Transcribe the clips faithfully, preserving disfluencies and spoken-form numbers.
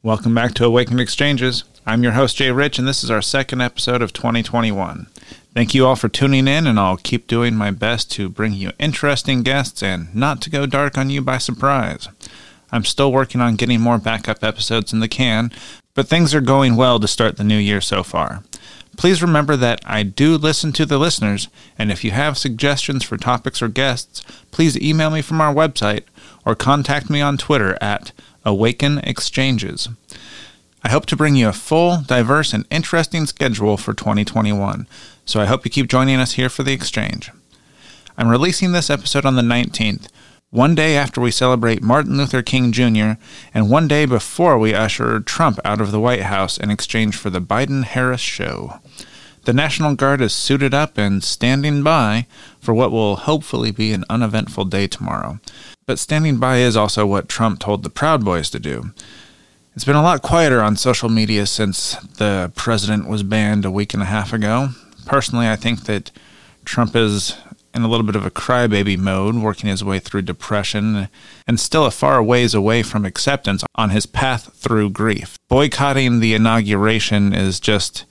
Welcome back to Awakened Exchanges. I'm your host, Jay Rich, and this is our second episode of twenty twenty-one. Thank you all for tuning in, and I'll keep doing my best to bring you interesting guests and not to go dark on you by surprise. I'm still working on getting more backup episodes in the can, but things are going well to start the new year so far. Please remember that I do listen to the listeners, and if you have suggestions for topics or guests, please email me from our website or contact me on Twitter at Awaken Exchanges. I hope to bring you a full, diverse, and interesting schedule for twenty twenty-one, so I hope you keep joining us here for the exchange. I'm releasing this episode on the nineteenth, one day after we celebrate Martin Luther King Junior, and one day before we usher Trump out of the White House in exchange for the Biden-Harris show. The National Guard is suited up and standing by for what will hopefully be an uneventful day tomorrow. But standing by is also what Trump told the Proud Boys to do. It's been a lot quieter on social media since the president was banned a week and a half ago. Personally, I think that Trump is in a little bit of a crybaby mode, working his way through depression, and still a far ways away from acceptance on his path through grief. Boycotting the inauguration is just...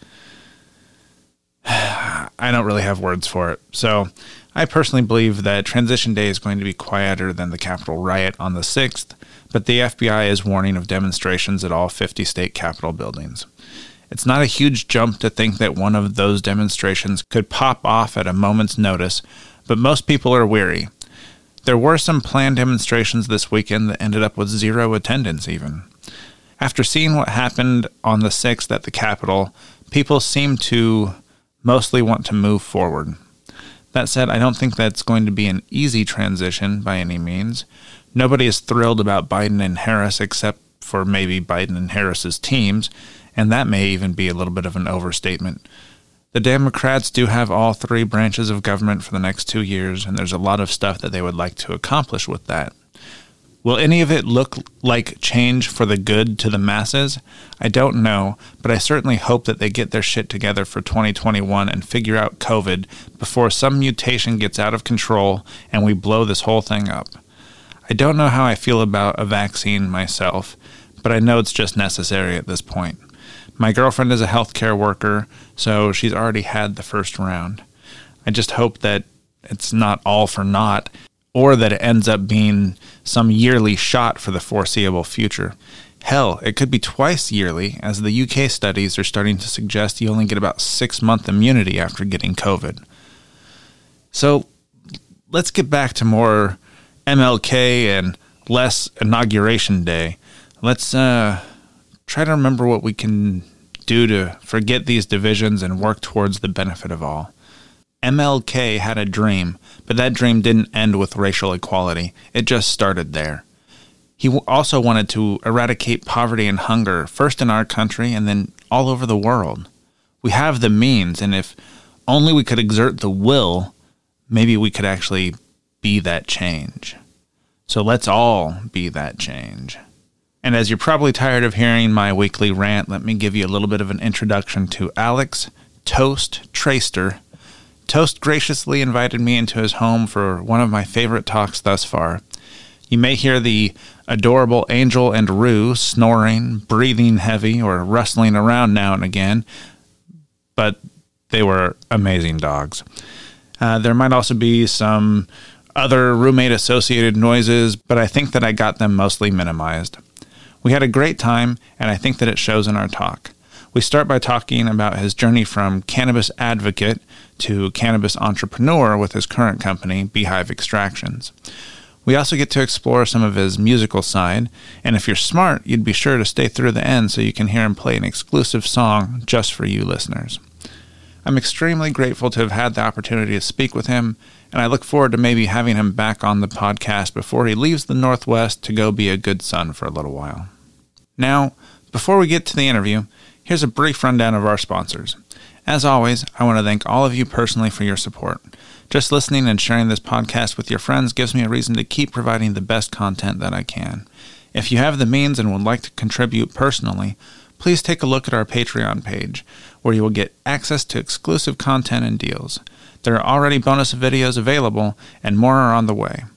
I don't really have words for it. So I personally believe that Transition Day is going to be quieter than the Capitol riot on the sixth, but the F B I is warning of demonstrations at all fifty state Capitol buildings. It's not a huge jump to think that one of those demonstrations could pop off at a moment's notice, but most people are weary. There were some planned demonstrations this weekend that ended up with zero attendance even. After seeing what happened on the sixth at the Capitol, people seem to mostly want to move forward. That said, I don't think that's going to be an easy transition by any means. Nobody is thrilled about Biden and Harris except for maybe Biden and Harris's teams, and that may even be a little bit of an overstatement. The Democrats do have all three branches of government for the next two years, and there's a lot of stuff that they would like to accomplish with that. Will any of it look like change for the good to the masses? I don't know, but I certainly hope that they get their shit together for twenty twenty-one and figure out COVID before some mutation gets out of control and we blow this whole thing up. I don't know how I feel about a vaccine myself, but I know it's just necessary at this point. My girlfriend is a healthcare worker, so she's already had the first round. I just hope that it's not all for naught, or that it ends up being some yearly shot for the foreseeable future. Hell, it could be twice yearly, as the U K studies are starting to suggest you only get about six-month immunity after getting COVID. So, let's get back to more M L K and less Inauguration Day. Let's uh, try to remember what we can do to forget these divisions and work towards the benefit of all. M L K had a dream, but that dream didn't end with racial equality. It just started there. He also wanted to eradicate poverty and hunger, first in our country and then all over the world. We have the means, and if only we could exert the will, maybe we could actually be that change. So let's all be that change. And as you're probably tired of hearing my weekly rant, let me give you a little bit of an introduction to Alex Toast Traister. Toast graciously invited me into his home for one of my favorite talks thus far. You may hear the adorable Angel and Rue snoring, breathing heavy, or rustling around now and again, but they were amazing dogs. Uh, there might also be some other roommate-associated noises, but I think that I got them mostly minimized. We had a great time, and I think that it shows in our talk. We start by talking about his journey from cannabis advocate to cannabis entrepreneur with his current company, Beehive Extractions. We also get to explore some of his musical side, and if you're smart, you'd be sure to stay through the end so you can hear him play an exclusive song just for you listeners. I'm extremely grateful to have had the opportunity to speak with him, and I look forward to maybe having him back on the podcast before he leaves the Northwest to go be a good son for a little while. Now, before we get to the interview, here's a brief rundown of our sponsors. As always, I want to thank all of you personally for your support. Just listening and sharing this podcast with your friends gives me a reason to keep providing the best content that I can. If you have the means and would like to contribute personally, please take a look at our Patreon page, where you will get access to exclusive content and deals. There are already bonus videos available, and more are on the way.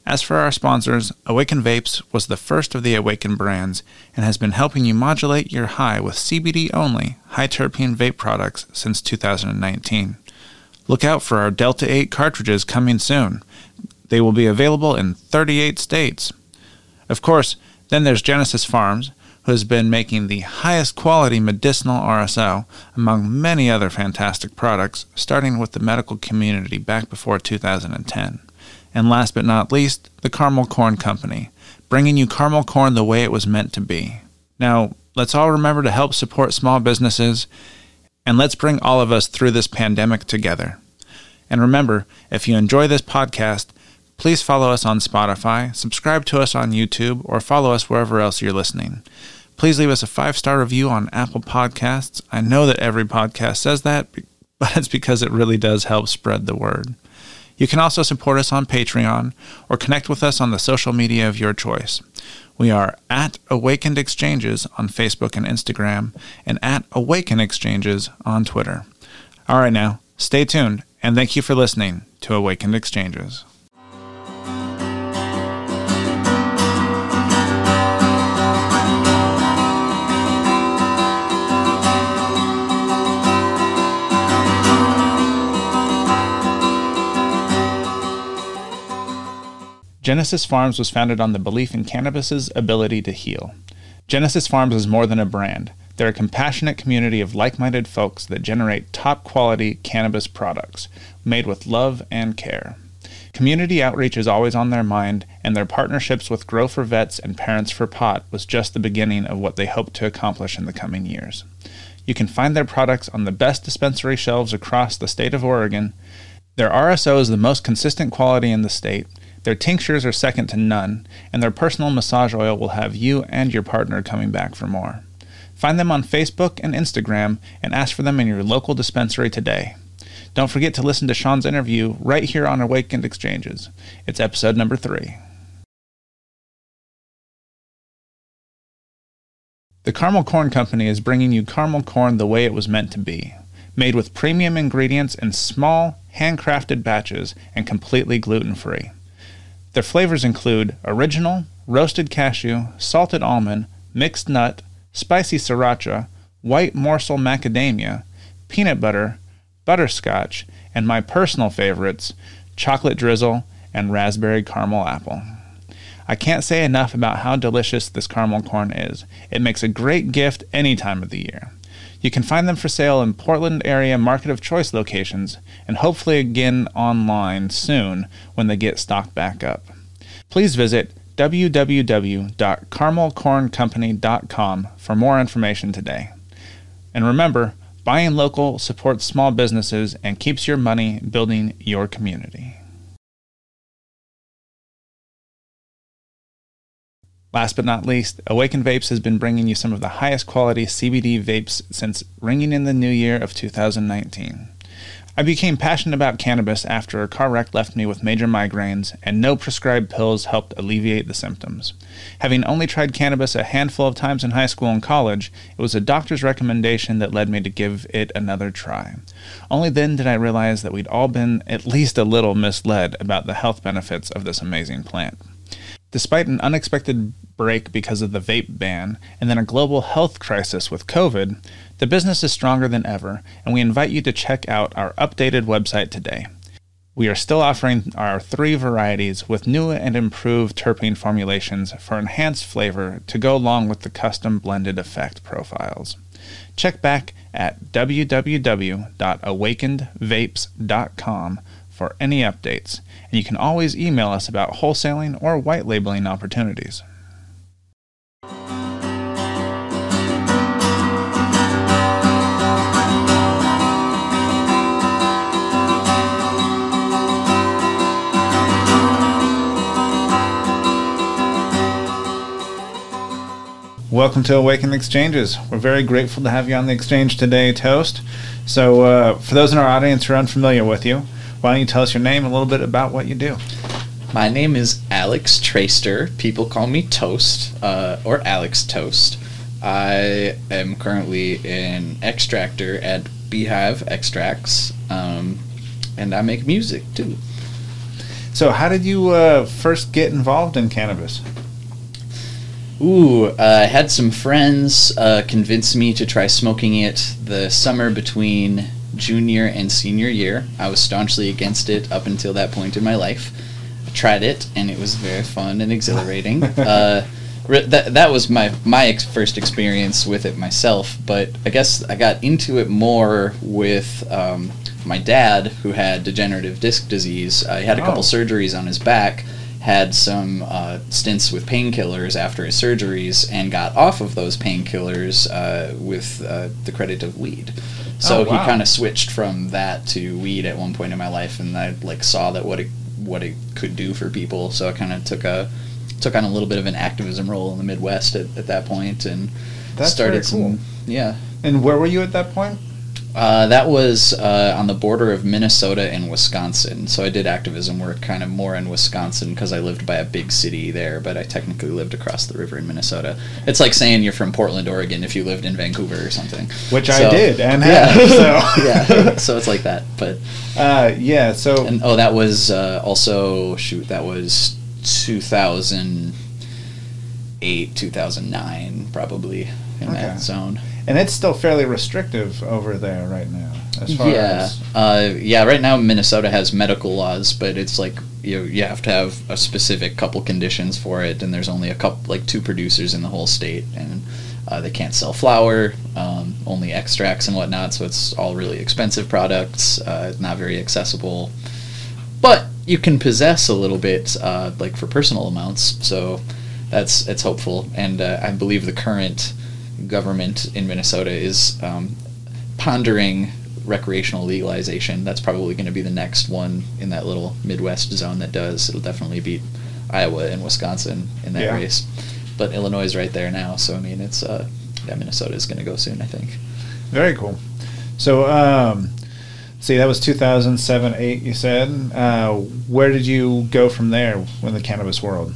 As for our sponsors, Awaken Vapes was the first of the Awaken brands and has been helping you modulate your high with C B D-only, high-terpene vape products since two thousand nineteen. Look out for our Delta eight cartridges coming soon. They will be available in thirty-eight states. Of course, then there's Genesis Farms, who has been making the highest quality medicinal R S O, among many other fantastic products, starting with the medical community back before two thousand ten. And last but not least, the Caramel Corn Company, bringing you caramel corn the way it was meant to be. Now, let's all remember to help support small businesses, and let's bring all of us through this pandemic together. And remember, if you enjoy this podcast, please follow us on Spotify, subscribe to us on YouTube, or follow us wherever else you're listening. Please leave us a five-star review on Apple Podcasts. I know that every podcast says that, but it's because it really does help spread the word. You can also support us on Patreon or connect with us on the social media of your choice. We are at Awakened Exchanges on Facebook and Instagram and at Awaken Exchanges on Twitter. All right now, stay tuned, and thank you for listening to Awakened Exchanges. Genesis Farms was founded on the belief in cannabis's ability to heal. Genesis Farms is more than a brand. They're a compassionate community of like-minded folks that generate top-quality cannabis products, made with love and care. Community outreach is always on their mind, and their partnerships with Grow for Vets and Parents for Pot was just the beginning of what they hope to accomplish in the coming years. You can find their products on the best dispensary shelves across the state of Oregon. Their R S O is the most consistent quality in the state. Their tinctures are second to none, and their personal massage oil will have you and your partner coming back for more. Find them on Facebook and Instagram and ask for them in your local dispensary today. Don't forget to listen to Sean's interview right here on Awakened Exchanges. It's episode number three. The Caramel Corn Company is bringing you caramel corn the way it was meant to be, made with premium ingredients in small, handcrafted batches and completely gluten-free. Their flavors include original, roasted cashew, salted almond, mixed nut, spicy sriracha, white morsel macadamia, peanut butter, butterscotch, and my personal favorites, chocolate drizzle and raspberry caramel apple. I can't say enough about how delicious this caramel corn is. It makes a great gift any time of the year. You can find them for sale in Portland area Market of Choice locations, and hopefully again online soon when they get stocked back up. Please visit w w w dot caramel corn company dot com for more information today. And remember, buying local supports small businesses and keeps your money building your community. Last but not least, Awaken Vapes has been bringing you some of the highest quality C B D vapes since ringing in the new year of two thousand nineteen. I became passionate about cannabis after a car wreck left me with major migraines, and no prescribed pills helped alleviate the symptoms. Having only tried cannabis a handful of times in high school and college, it was a doctor's recommendation that led me to give it another try. Only then did I realize that we'd all been at least a little misled about the health benefits of this amazing plant. Despite an unexpected break because of the vape ban and then a global health crisis with COVID, the business is stronger than ever, and we invite you to check out our updated website today. We are still offering our three varieties with new and improved terpene formulations for enhanced flavor to go along with the custom blended effect profiles. Check back at w w w dot awakened vapes dot com for any updates, and you can always email us about wholesaling or white labeling opportunities. Welcome to Awaken Exchanges. We're very grateful to have you on the exchange today, Toast. So uh, for those in our audience who are unfamiliar with you, why don't you tell us your name and a little bit about what you do? My name is Alex Traster. People call me Toast, uh, or Alex Toast. I am currently an extractor at Beehive Extracts, um, and I make music too. So how did you uh, first get involved in cannabis? Ooh, uh, I had some friends uh, convince me to try smoking it the summer between junior and senior year. I was staunchly against it up until that point in my life. I tried it, and it was very fun and exhilarating. uh, that that was my my ex- first experience with it myself, but I guess I got into it more with um, my dad, who had degenerative disc disease. Uh, he had a couple Oh. surgeries on his back, had some uh, stints with painkillers after his surgeries, and got off of those painkillers uh, with uh, the credit of weed. So Oh, wow. he kind of switched from that to weed at one point in my life, and I like saw that what it what it could do for people. So I kind of took a took on a little bit of an activism role in the Midwest at, at that point, and That's started very cool. some yeah. And where were you at that point? Uh, that was uh, on the border of Minnesota and Wisconsin. So I did activism work kind of more in Wisconsin because I lived by a big city there, but I technically lived across the river in Minnesota. It's like saying you're from Portland, Oregon if you lived in Vancouver or something. Which I So- did and Yeah. have. So yeah, so it's like that. But uh, yeah. So and oh, that was uh, also shoot. That was two thousand eight, two thousand nine, probably in Okay. that zone. and it's still fairly restrictive over there right now, as far Yeah, as uh, yeah. Right now, Minnesota has medical laws, but it's like you you have to have a specific couple conditions for it, and there's only a couple, like two producers in the whole state, and uh, they can't sell flour, um, only extracts and whatnot. So it's all really expensive products, uh, not very accessible. But you can possess a little bit, uh, like for personal amounts. So that's it's hopeful, and uh, I believe the current government in Minnesota is um, pondering recreational legalization. That's probably going to be the next one in that little Midwest zone that does. It'll definitely beat Iowa and Wisconsin in that Yeah. race. But Illinois is right there now, so I mean, it's uh, yeah, Minnesota is going to go soon, I think. very cool. So um, see, that was two thousand seven, eight. You said. Uh, where did you go from there in the cannabis world?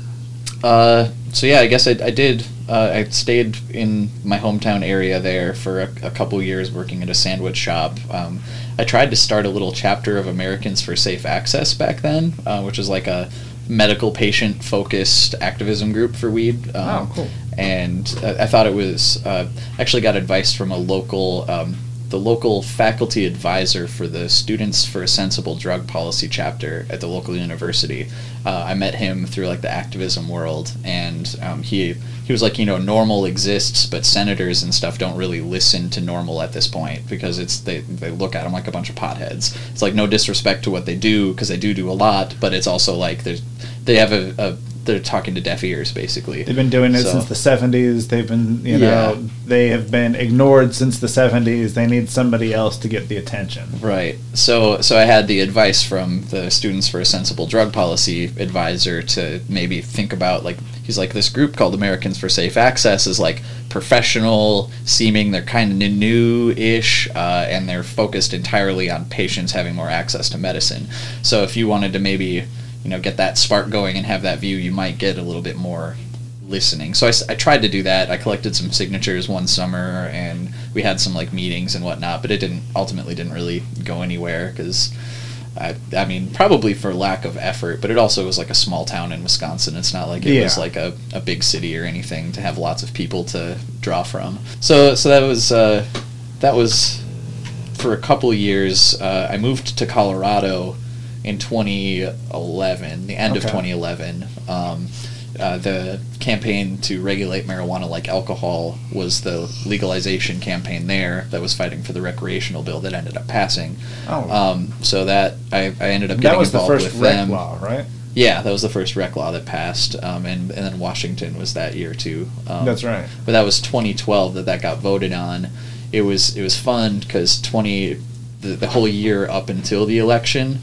Uh, so yeah, I guess I, I did. Uh, I stayed in my hometown area there for a, a couple years working at a sandwich shop. Um, I tried to start a little chapter of Americans for Safe Access back then, uh, which is like a medical patient focused activism group for weed. Um, Oh, cool. And I, I thought it was uh, actually got advice from a local. Um, the local faculty advisor for the Students for a Sensible Drug Policy chapter at the local university. Uh, I met him through like the activism world, and um, he he was like, you know, NORML exists, but senators and stuff don't really listen to NORML at this point because it's they they look at them like a bunch of potheads. It's like no disrespect to what they do because they do do a lot, but it's also like there's they have a, a they're talking to deaf ears basically. They've been doing it So- since the seventies. They've been, you know, Yeah. they have been ignored since the seventies. They need somebody else to get the attention. Right. So so I had the advice from the Students for a Sensible Drug Policy advisor to maybe think about, like, he's like, this group called Americans for Safe Access is like professional seeming. They're kind of new-ish, uh, and they're focused entirely on patients having more access to medicine. So if you wanted to maybe, you know, get that spark going and have that view, you might get a little bit more listening. So I, s- I tried to do that. I collected some signatures one summer, and we had some like meetings and whatnot, but it didn't ultimately didn't really go anywhere because I, I mean, probably for lack of effort, but it also was like a small town in Wisconsin. It's not like it was Yeah. like a, a big city or anything to have lots of people to draw from. So so that was uh, that was for a couple of years. Uh, I moved to Colorado in twenty eleven, the end of Okay. twenty eleven. Um, uh, the campaign to regulate marijuana like alcohol was the legalization campaign there that was fighting for the recreational bill that ended up passing. Oh, Um, so that I, I ended up getting that was the involved first with rec them. law, right? Yeah, that was the first rec law that passed, um, and and then Washington was that year too. Um, That's right. But that was twenty twelve that that got voted on. It was it was fun because twenty the, the whole year up until the election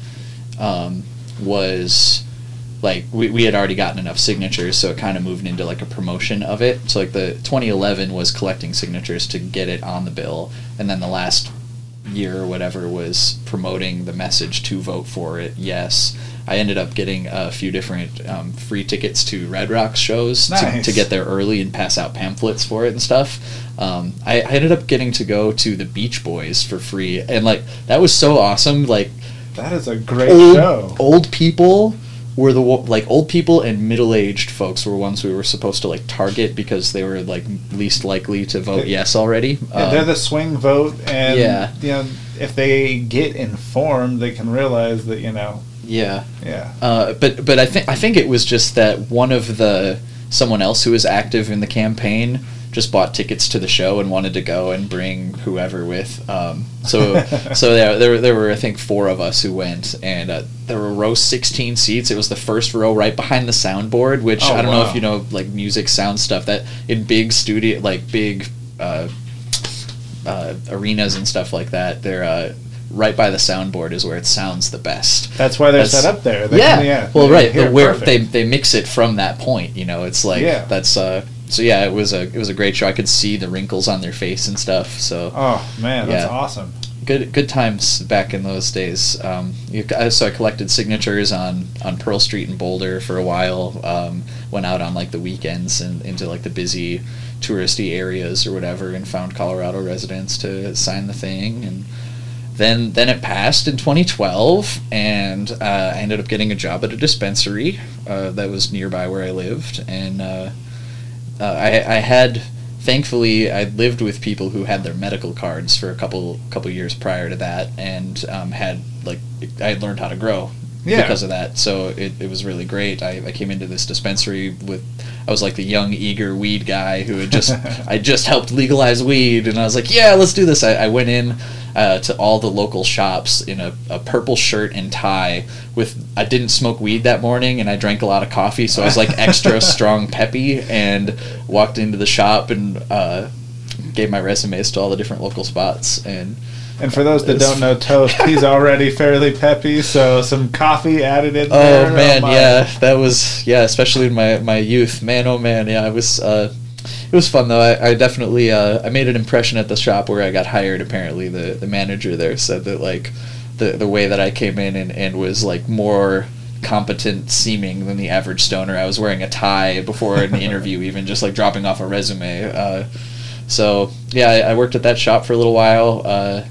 um, was like we, we had already gotten enough signatures, so it kind of moved into like a promotion of it. So like the twenty eleven was collecting signatures to get it on the bill, and then the last year or whatever was promoting the message to vote for it. Yes, I ended up getting a few different um, free tickets to Red Rocks shows to, Nice. to get there early and pass out pamphlets for it and stuff. Um, I, I ended up getting to go to the Beach Boys for free, and like that was so awesome. Like That is a great old, show. old people were the wo- like old people and middle-aged folks were ones we were supposed to like target because they were like least likely to vote yes already. Yeah, um, they're the swing vote, and yeah. you know, if they get informed, they can realize that, you know. Yeah. Yeah. Uh, but but I think I think it was just that one of the someone else who was active in the campaign just bought tickets to the show and wanted to go and bring whoever with. Um, so so there there there were I think four of us who went, and uh, there were row sixteen seats. It was the first row right behind the soundboard, which oh, I don't wow. know if you know, like music sound stuff, that in big studio, like big uh, uh, arenas and stuff like that, they're uh, right by the soundboard is where it sounds the best. That's why they're That's, set up there. They yeah. Can, yeah. Well, right. The, where they they mix it from that point. You know, it's like yeah. that's uh. So yeah, it was a it was a great show. I could see the wrinkles on their face and stuff. So oh man, that's yeah. awesome. Good good times back in those days. Um, you, so I collected signatures on, on Pearl Street in Boulder for a while. Um, went out on like the weekends and into like the busy touristy areas or whatever, and found Colorado residents to sign the thing. And then then it passed in twenty twelve, and uh, I ended up getting a job at a dispensary uh, that was nearby where I lived, and. Uh, Uh, I, I had, thankfully, I lived with people who had their medical cards for a couple couple years prior to that, and um, had like I had learned how to grow yeah. because of that. So it, it was really great. I, I came into this dispensary with I was like the young eager weed guy who had just I just helped legalize weed, and I was like, yeah, let's do this. I, I went in uh, to all the local shops in a, a purple shirt and tie. With I didn't smoke weed that morning, and I drank a lot of coffee, so I was like extra strong peppy, and walked into the shop and uh, gave my resumes to all the different local spots. And and for those that don't know Toast, he's already fairly peppy, so some coffee added in oh, there. Man, oh man, yeah, that was yeah, especially in my, my youth, man, oh man, yeah, it was uh, it was fun though. I, I definitely uh, I made an impression at the shop where I got hired. Apparently, the the manager there said that like. The, the way that I came in and, and was like more competent seeming than the average stoner. I was wearing a tie before an interview, even just like dropping off a resume. Uh, so yeah, I, I worked at that shop for a little while. Uh,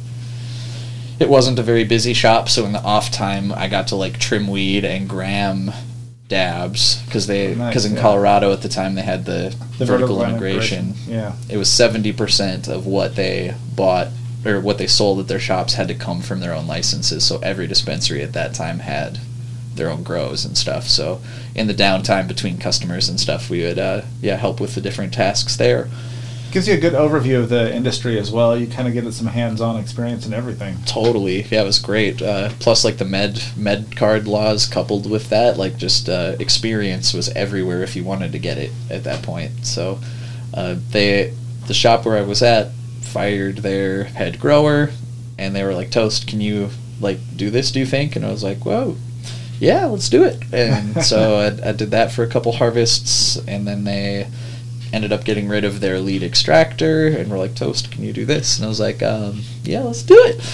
it wasn't a very busy shop, so in the off time I got to like trim weed and gram dabs because they because nice, in yeah. Colorado at the time they had the, the vertical, vertical integration. integration. Yeah, it was seventy percent of what they bought or what they sold at their shops had to come from their own licenses. So every dispensary at that time had their own grows and stuff. So in the downtime between customers and stuff, we would uh, yeah help with the different tasks there. Gives you a good overview of the industry as well. You kind of get some hands-on experience and everything. Totally, yeah, it was great. Uh, plus, like the med med card laws coupled with that, like just uh, experience was everywhere if you wanted to get it at that point. So uh, they the shop where I was at fired their head grower, and they were like, Toast, can you like do this, do you think? And I was like, whoa, yeah, let's do it. And so I, I did that for a couple harvests, and then they ended up getting rid of their lead extractor, and we're like, Toast, can you do this? And I was like, um, yeah, let's do it.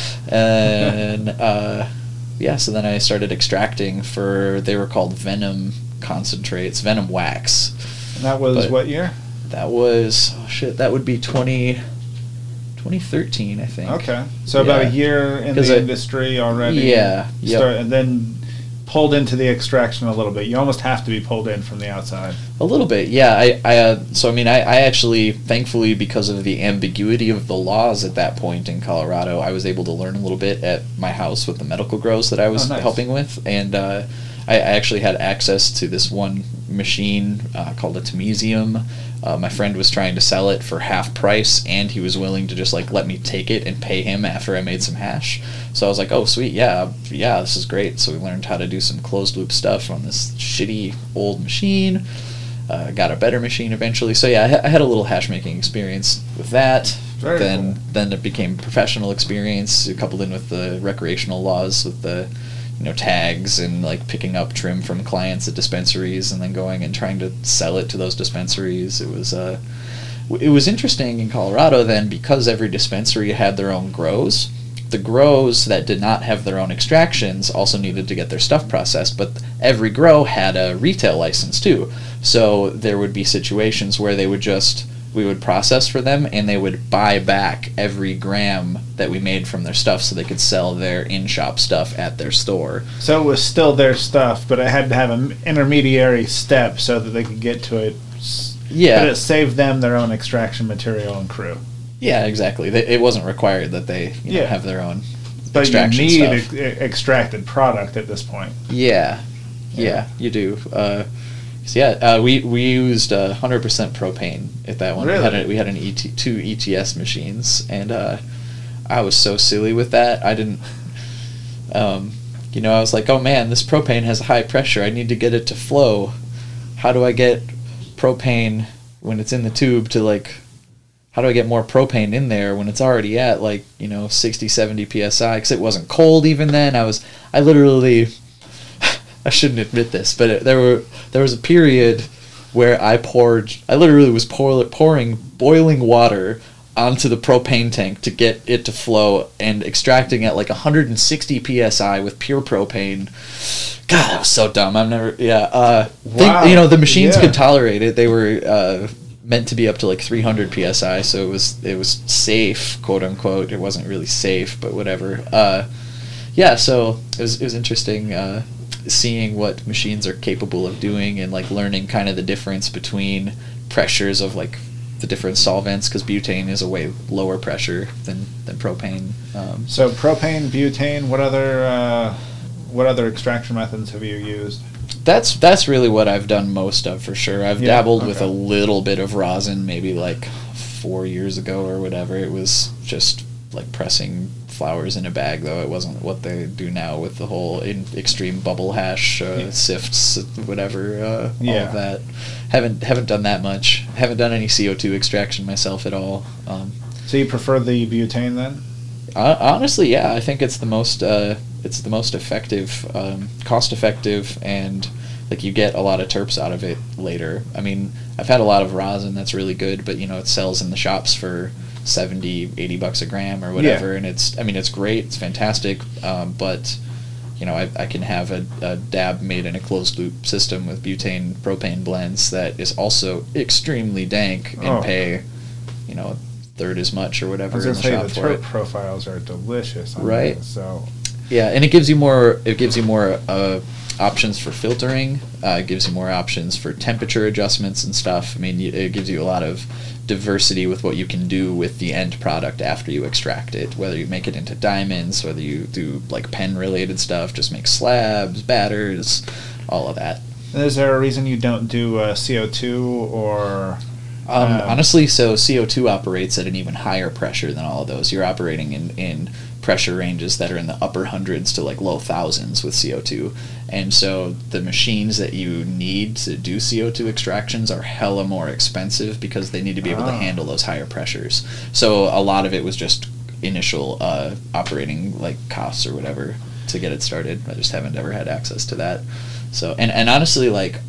And uh, yeah, so then I started extracting for, they were called Venom concentrates, Venom wax. And that was but what year? That was, oh shit, that would be twenty twenty thirteen, I think. Okay, so about yeah. a year in the I, industry already. Yeah, yep. Start, and then pulled into the extraction a little bit. You almost have to be pulled in from the outside. A little bit, yeah. I, I uh, so I mean, I, I actually, thankfully, because of the ambiguity of the laws at that point in Colorado, I was able to learn a little bit at my house with the medical grows that I was oh, nice. helping with, and uh, I, I actually had access to this one machine uh, called a Temesium. Uh, my friend was trying to sell it for half price, and he was willing to just like let me take it and pay him after I made some hash. So I was like, oh sweet, yeah, yeah, this is great. So we learned how to do some closed loop stuff on this shitty old machine. Uh, got a better machine eventually. So yeah, I, ha- I had a little hash making experience with that. Very then cool. then it became professional experience, coupled in with the recreational laws with the you know tags and like picking up trim from clients at dispensaries and then going and trying to sell it to those dispensaries. It was uh it was interesting in Colorado then, because every dispensary had their own grows. The grows that did not have their own extractions also needed to get their stuff processed, but every grow had a retail license too. So there would be situations where they would just we would process for them, and they would buy back every gram that we made from their stuff so they could sell their in-shop stuff at their store. So it was still their stuff, but it had to have an intermediary step so that they could get to it. Yeah. But it saved them their own extraction material and crew. Yeah, exactly. They, it wasn't required that they you know, yeah. have their own but extraction you need stuff. Ex- extracted product at this point. Yeah. Yeah, yeah you do. Uh, so yeah, uh, we, we used uh, one hundred percent propane at that one. Really? We had, a, we had an E T, two E T S machines, and uh, I was so silly with that. I didn't... Um, you know, I was like, oh man, this propane has a high pressure. I need to get it to flow. How do I get propane when it's in the tube to like... How do I get more propane in there when it's already at like, you know, sixty, seventy P S I? Because it wasn't cold even then. I was... I literally... I shouldn't admit this, but it, there were there was a period where I poured, I literally was pour, pouring boiling water onto the propane tank to get it to flow and extracting at like one hundred sixty P S I with pure propane. God, that was so dumb. I've never, yeah. Uh, wow. think, you know, the machines yeah. could tolerate it. They were uh, meant to be up to like three hundred P S I, so it was it was safe, quote unquote. It wasn't really safe, but whatever. Uh, yeah, so it was it was interesting. Uh, seeing what machines are capable of doing and like learning kind of the difference between pressures of like the different solvents, because butane is a way lower pressure than than propane. Um, so propane, butane, what other uh, what other extraction methods have you used? That's that's really what I've done most of for sure. I've Yeah, dabbled okay. with a little bit of rosin maybe like four years ago or whatever. It was just like pressing flowers in a bag, though. It wasn't what they do now with the whole in extreme bubble hash uh, Yeah. sifts, whatever, uh, all Yeah. of that. Haven't haven't done that much. Haven't done any C O two extraction myself at all. Um, So you prefer the butane then? Uh, honestly, yeah, I think it's the most uh, it's the most effective, um, cost effective, and like you get a lot of terps out of it later. I mean, I've had a lot of rosin that's really good, but you know it sells in the shops for seventy, eighty bucks a gram or whatever, Yeah. and it's I mean it's great, it's fantastic, um, but you know I, I can have a, a dab made in a closed loop system with butane propane blends that is also extremely dank and Oh. pay you know third as much or whatever I was in going the to say shop the for terp it. profiles are delicious. On Right. those, so Yeah, and it gives you more. It gives you more uh, options for filtering. Uh, it gives you more options for temperature adjustments and stuff. I mean, y- it gives you a lot of diversity with what you can do with the end product after you extract it. Whether you make it into diamonds, whether you do like pen-related stuff, just make slabs, batters, all of that. And is there a reason you don't do uh, C O two or? Um, Um, honestly, so C O two operates at an even higher pressure than all of those. You're operating in, in pressure ranges that are in the upper hundreds to like low thousands with C O two. And so the machines that you need to do C O two extractions are hella more expensive because they need to be able to Ah. handle those higher pressures. So a lot of it was just initial uh, operating like costs or whatever to get it started. I just haven't ever had access to that. So and, and honestly, like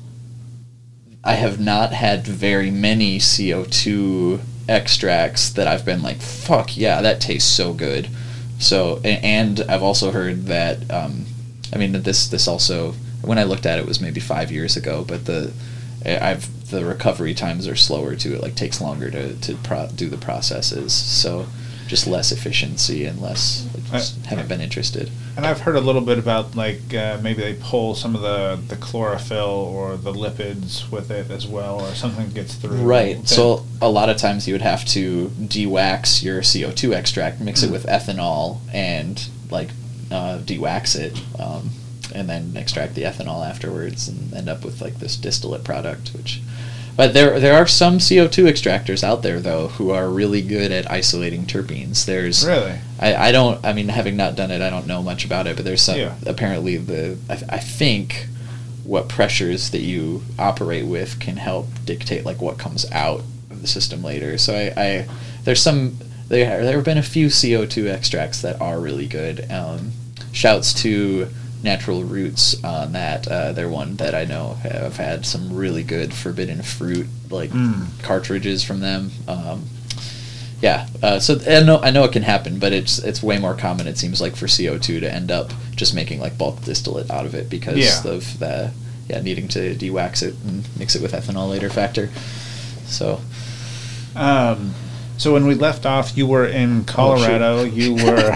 I have not had very many C O two extracts that I've been like, fuck yeah, that tastes so good. So, a- and I've also heard that, um, I mean, that this this also, when I looked at it, it was maybe five years ago, but the I've the recovery times are slower too. It like takes longer to to pro- do the processes. So, just less efficiency and less. I just haven't been interested. And I've heard a little bit about like uh, maybe they pull some of the, the chlorophyll or the lipids with it as well, or something gets through. Right. That- So a lot of times you would have to de-wax your C O two extract, mix it with ethanol, and like uh, de-wax it, um, and then extract the ethanol afterwards, and end up with like this distillate product. Which, but there there are some C O two extractors out there though who are really good at isolating terpenes. There's Really? I, I don't I mean having not done it I don't know much about it, but there's some Yeah. apparently the I, I think what pressures that you operate with can help dictate like what comes out of the system later. So I, I there's some there there have been a few C O two extracts that are really good. Um, shouts to Natural Roots on that. Uh, they're one that I know have had some really good forbidden fruit like Mm. cartridges from them. Um, yeah, uh, so I know I know it can happen, but it's it's way more common it seems like for C O two to end up just making like bulk distillate out of it because Yeah. of the yeah needing to de-wax it and mix it with ethanol later factor. So Um, so when we left off, you were in Colorado. Oh, you were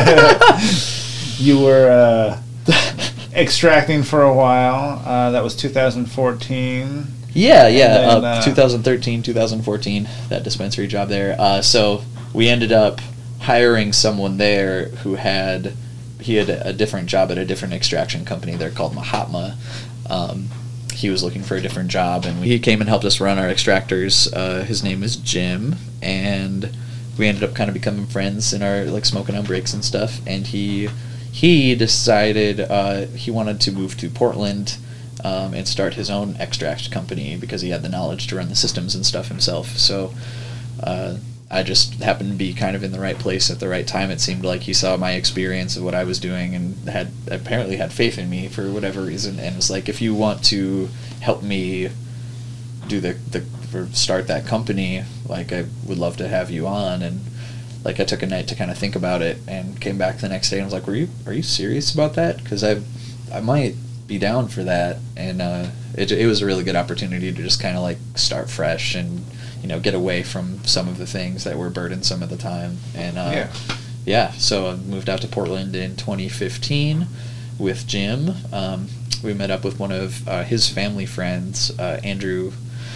you were uh, extracting for a while. Uh, that was two thousand fourteen. Yeah, yeah. Then, uh, uh, twenty thirteen, twenty fourteen, that dispensary job there. Uh, so we ended up hiring someone there who had he had a, a different job at a different extraction company. They're called Mahatma. Um, he was looking for a different job, and he came and helped us run our extractors. Uh, his name is Jim, and we ended up kind of becoming friends in our like smoking on breaks and stuff. And he he decided uh, he wanted to move to Portland. Um, and start his own extract company because he had the knowledge to run the systems and stuff himself. So uh, I just happened to be kind of in the right place at the right time. It seemed like he saw my experience of what I was doing and had apparently had faith in me for whatever reason, and was like, if you want to help me do the, the or start that company, like I would love to have you on. And like I took a night to kind of think about it and came back the next day and was like, were you are you serious about that? Because I I might be down for that. And uh, it, it was a really good opportunity to just kind of like start fresh and, you know, get away from some of the things that were burdensome at the time. And uh, yeah. yeah, so I moved out to Portland in twenty fifteen with Jim. Um, we met up with one of uh, his family friends, uh, Andrew,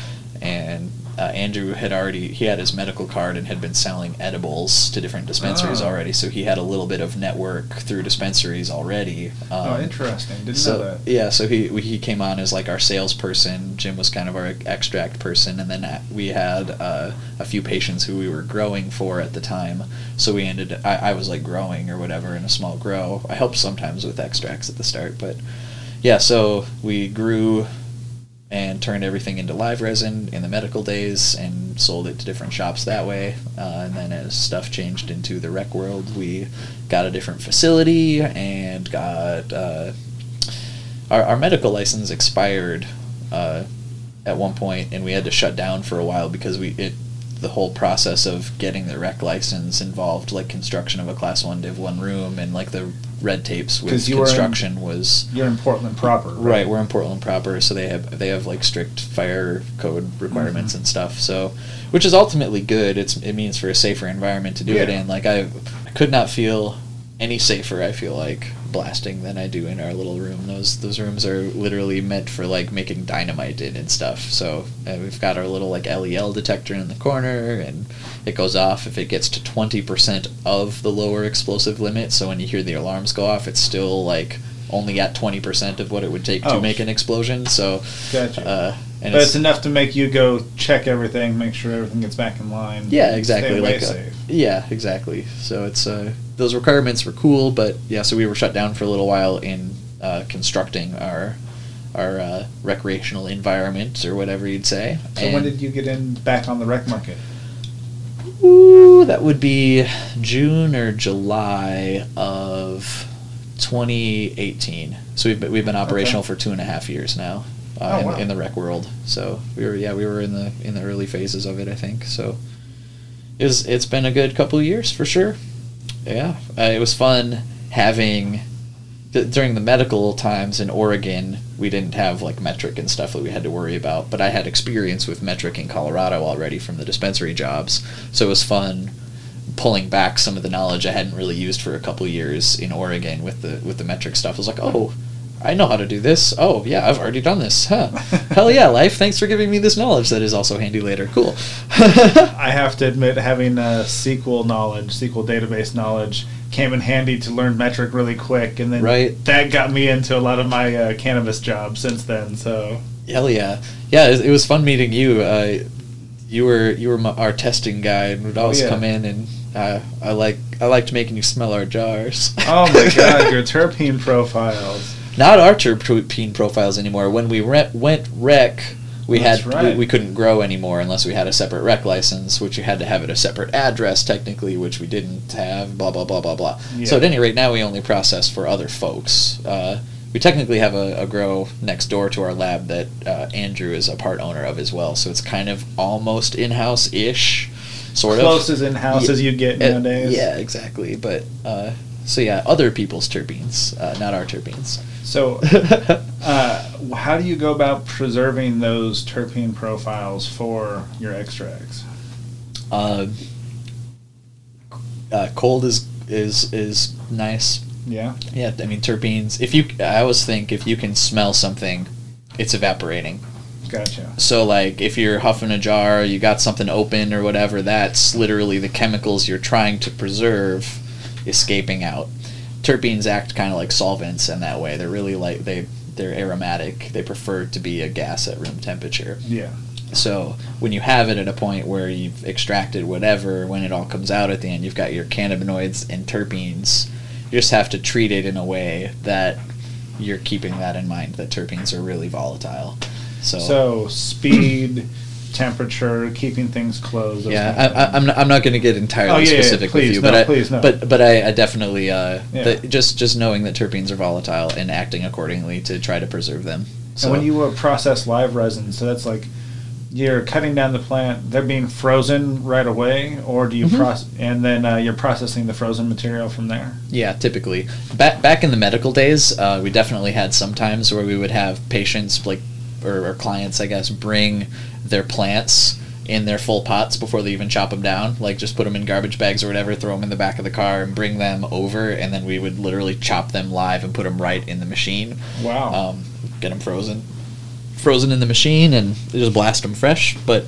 and uh, Andrew had already, he had his medical card and had been selling edibles to different dispensaries Oh. already, so he had a little bit of network through dispensaries already. Um, Oh, interesting. Didn't so, know that. Yeah, so he we, he came on as like our salesperson. Jim was kind of our extract person, and then we had uh, a few patients who we were growing for at the time. So we ended. I, I was like growing or whatever in a small grow. I helped sometimes with extracts at the start, but yeah. So we grew and turned everything into live resin in the medical days and sold it to different shops that way. Uh, and then as stuff changed into the rec world, we got a different facility and got uh, our, our medical license expired uh, at one point, and we had to shut down for a while because we it the whole process of getting the rec license involved like construction of a class one div one room, and like the red tapes with 'Cause you were in- construction was You're in Portland proper, right? right. We're in Portland proper, so they have they have like strict fire code requirements Mhm. and stuff. So, which is ultimately good. It's it means for a safer environment to do it Yeah. in. Like I, I could not feel any safer, I feel like, blasting than I do in our little room. Those those rooms are literally meant for like making dynamite in and stuff. So uh, we've got our little like L E L detector in the corner, and it goes off if it gets to twenty percent of the lower explosive limit. So when you hear the alarms go off, it's still like only at twenty percent of what it would take to Oh. make an explosion. So Gotcha. uh, and But it's, it's enough to make you go check everything, make sure everything gets back in line. yeah, stay exactly. away Like uh, safe. yeah, exactly. So it's uh, those requirements were cool, but yeah. So we were shut down for a little while in uh, constructing our our uh, recreational environment or whatever you'd say. So when did you get in back on the rec market? Ooh, that would be June or July of twenty eighteen. So we've been, we've been operational Okay. for two and a half years now uh, Oh, in, wow. in the rec world. So we were yeah we were in the in the early phases of it, I think. So it's it's been a good couple of years for sure. Yeah, uh, it was fun having. th- During the medical times in Oregon, we didn't have like metric and stuff that we had to worry about, but I had experience with metric in Colorado already from the dispensary jobs, so it was fun pulling back some of the knowledge I hadn't really used for a couple years in Oregon with the with the metric stuff. I was like, oh, I know how to do this. Oh yeah, I've already done this. Huh. Hell yeah, life! Thanks for giving me this knowledge that is also handy later. Cool. I have to admit, having uh, S Q L knowledge, S Q L database knowledge, came in handy to learn metric really quick, and then Right. that got me into a lot of my uh, cannabis jobs since then. So Hell yeah, yeah! It, it was fun meeting you. Uh, you were you were my, our testing guy, and would always yeah. come in, and uh, I like I liked making you smell our jars. oh my god, your terpene profiles. Not our terpene profiles anymore. When we re- went rec, we That's had right. we, we couldn't grow anymore unless we had a separate rec license, which you had to have at a separate address technically, which we didn't have. Blah blah blah blah blah. Yeah. So at any rate, now we only process for other folks. Uh, we technically have a, a grow next door to our lab that uh, Andrew is a part owner of as well. So it's kind of almost in-house ish, sort of. Close as in-house Yeah. as you get Uh, nowadays. Yeah, exactly. But uh, so yeah, other people's terpenes, uh, not our terpenes. So, uh, how do you go about preserving those terpene profiles for your extracts? Uh, uh, cold is is is nice. Yeah. Yeah, I mean terpenes. If you, I always think if you can smell something, it's evaporating. Gotcha. So like if you're huffing a jar, you got something open or whatever, that's literally the chemicals you're trying to preserve escaping out. Terpenes act kind of like solvents in that way. They're really like they they're aromatic. They prefer to be a gas at room temperature. Yeah. So when you have it at a point where you've extracted whatever, when it all comes out at the end, you've got your cannabinoids and terpenes. You just have to treat it in a way that you're keeping that in mind, that terpenes are really volatile. So, so speed, temperature, keeping things closed. Yeah, I, I, I'm not, I'm not going to get entirely oh, yeah, specific yeah, please, with you, no, but I, please, no. but but I, I definitely uh, Yeah. the, just just knowing that terpenes are volatile and acting accordingly to try to preserve them. So And when you uh, process live resin, so that's like you're cutting down the plant, they're being frozen right away, or do you Mhm. process, and then uh, you're processing the frozen material from there? yeah, typically back back in the medical days, uh, we definitely had some times where we would have patients like or, or clients, I guess, bring their plants in their full pots before they even chop them down. Like just put them in garbage bags or whatever, throw them in the back of the car, and bring them over, and then we would literally chop them live and put them right in the machine. Wow. Um, get them frozen, frozen in the machine, and just blast them fresh. But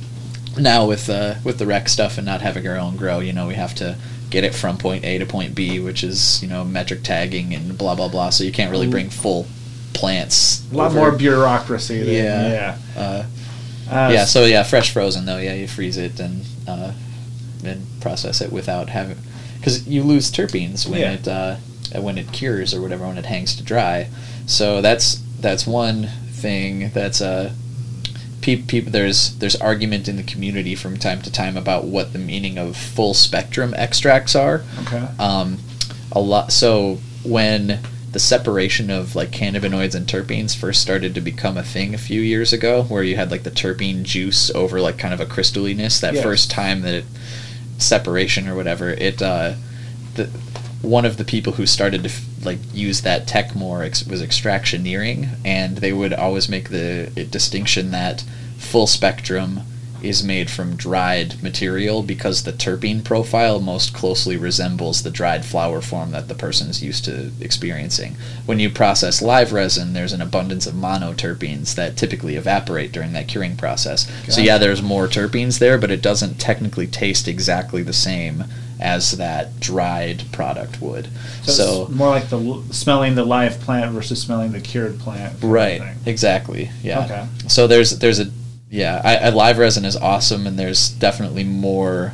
now with uh, with the rec stuff and not having our own grow, you know, we have to get it from point A to point B, which is, you know, metric tagging and blah blah blah. So you can't really bring full plants. A lot over. more bureaucracy there. Yeah. Yeah. Uh, Uh, yeah. So yeah, fresh frozen though. Yeah, you freeze it and uh, and process it without having, because you lose terpenes when Yeah. it uh, when it cures or whatever, when it hangs to dry. So that's that's one thing that's uh peop, peop, there's there's argument in the community from time to time about what the meaning of full spectrum extracts are. Okay. Um, a lot. So when the separation of like cannabinoids and terpenes first started to become a thing a few years ago, where you had like the terpene juice over like kind of a crystalliness, that Yes. first time that it, separation or whatever, it uh, the one of the people who started to f- like use that tech more ex- was extractioneering, and they would always make the uh, distinction that full spectrum is made from dried material because the terpene profile most closely resembles the dried flower form that the person is used to experiencing. When you process live resin, there's an abundance of monoterpenes that typically evaporate during that curing process. So Gotcha. yeah, there's more terpenes there, but it doesn't technically taste exactly the same as that dried product would. So, So, it's more like the l- smelling the live plant versus smelling the cured plant. kind of right, thing. exactly, yeah. Okay. So there's there's a yeah, I, I live resin is awesome, and there's definitely more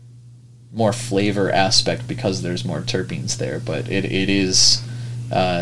more flavor aspect because there's more terpenes there. But it it is, uh,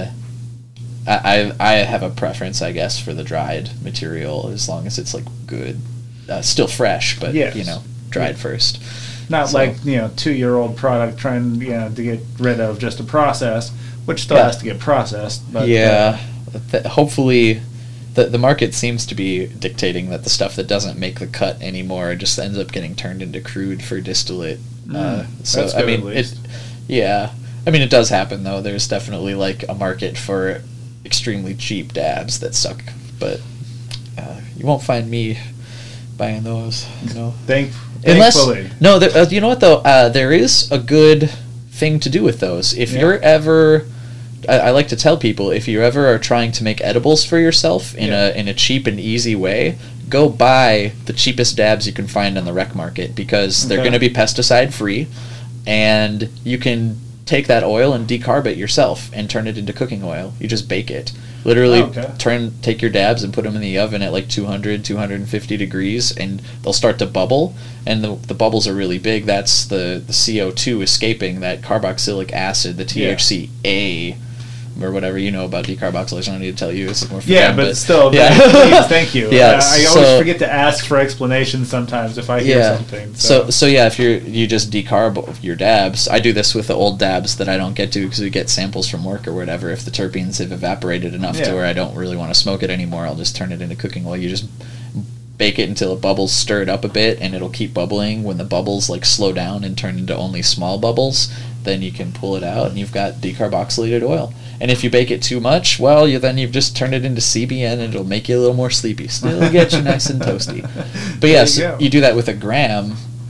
I I I have a preference, I guess, for the dried material as long as it's like good, uh, still fresh, but Yes. you know, dried first. Not So- like, you know, two-year-old product trying, you know, to get rid of just a process, which still Yeah. has to get processed. But yeah, th- hopefully. The, the market seems to be dictating that the stuff that doesn't make the cut anymore just ends up getting turned into crude for distillate. Mm, uh, so that's I good, mean, at it, least. yeah, I mean it does happen though. There's definitely like a market for extremely cheap dabs that suck, but uh, you won't find me buying those. You know, Thank, unless thankfully. no, there, uh, you know what though, uh, there is a good thing to do with those. If Yeah. you're ever I, I like to tell people, if you ever are trying to make edibles for yourself in Yeah. a in a cheap and easy way, go buy the cheapest dabs you can find on the rec market, because they're Okay. going to be pesticide free, and you can take that oil and decarb it yourself and turn it into cooking oil. You just bake it. Literally Oh, okay. turn take your dabs and put them in the oven at like two hundred, two hundred fifty degrees, and they'll start to bubble, and the, the bubbles are really big. That's the, the C O two escaping that carboxylic acid, the T H C A, or whatever you know about decarboxylation. I don't need to tell you. It's more for Yeah, them, but, still, yeah. yeah. please, thank you. Yeah, I, I so- always forget to ask for explanations sometimes if I hear Yeah. something. So So, so yeah, if you you just decarb your dabs, I do this with the old dabs that I don't get to because we get samples from work or whatever. If the terpenes have evaporated enough Yeah. to where I don't really want to smoke it anymore, I'll just turn it into cooking oil. You just bake it until it bubbles, stir it up a bit, and it'll keep bubbling. When the bubbles like slow down and turn into only small bubbles, then you can pull it out and you've got decarboxylated oil. And if you bake it too much, well, you then you've just turned it into C B N, and it'll make you a little more sleepy. Still get you nice and toasty. But There yes, you you, go. you do that with a gram.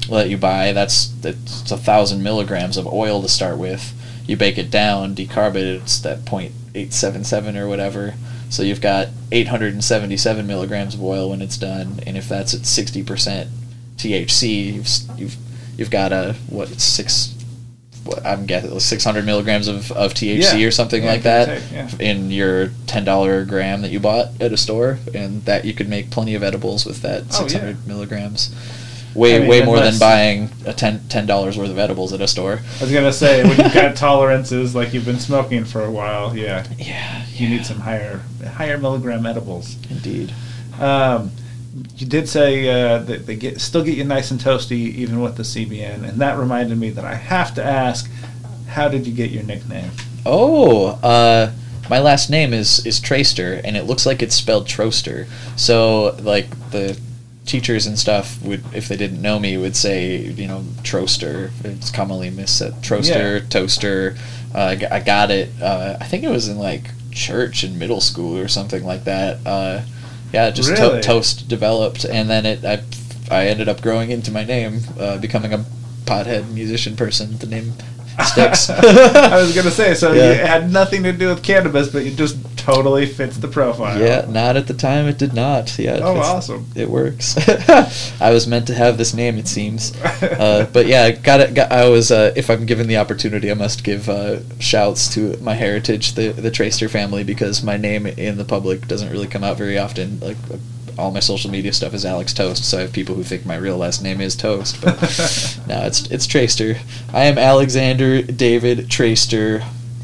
that you buy, that's that's a thousand milligrams of oil to start with. You bake it down, decarb it, it's that point eight seven seven or whatever. So you've got eight hundred seventy-seven milligrams of oil when it's done, and if that's at sixty percent T H C, you've you've you've got a what six. What, I'm guessing six hundred milligrams of, of T H C yeah. or something yeah, like that take, yeah. in your ten dollar a gram that you bought at a store, and that you could make plenty of edibles with that oh, six hundred yeah. milligrams. Way I mean, way more unless, than buying a ten ten dollars worth of edibles at a store. I was gonna say, when you've got tolerances like you've been smoking for a while, yeah, Yeah, you yeah. need some higher higher milligram edibles. Indeed. Um, you did say uh, that they get still get you nice and toasty even with the C B N, and that reminded me that I have to ask, how did you get your nickname? Oh, uh, my last name is is Traister, and it looks like it's spelled Troster. So, like, the teachers and stuff would, if they didn't know me, would say, you know, Troster. It's commonly missaid. Troster, Yeah. Toaster. Uh, I g- I got it. Uh, I think it was in like church in middle school or something like that. Uh, yeah, just to- Really? Toast developed, and then it. I I ended up growing into my name, uh, becoming a pothead musician person. The name sticks. I was gonna say, so Yeah. it had nothing to do with cannabis, but it just totally fits the profile. Yeah, not at the time. It did not. Yeah. Oh, it's- awesome. It works. I was meant to have this name, it seems. Uh, but yeah, got it. Got, I was. Uh, if I'm given the opportunity, I must give uh, shouts to my heritage, the the Traister family, because my name in the public doesn't really come out very often. Like all my social media stuff is Alex Toast, so I have people who think my real last name is Toast. But no, it's it's Traister. I am Alexander David Traister.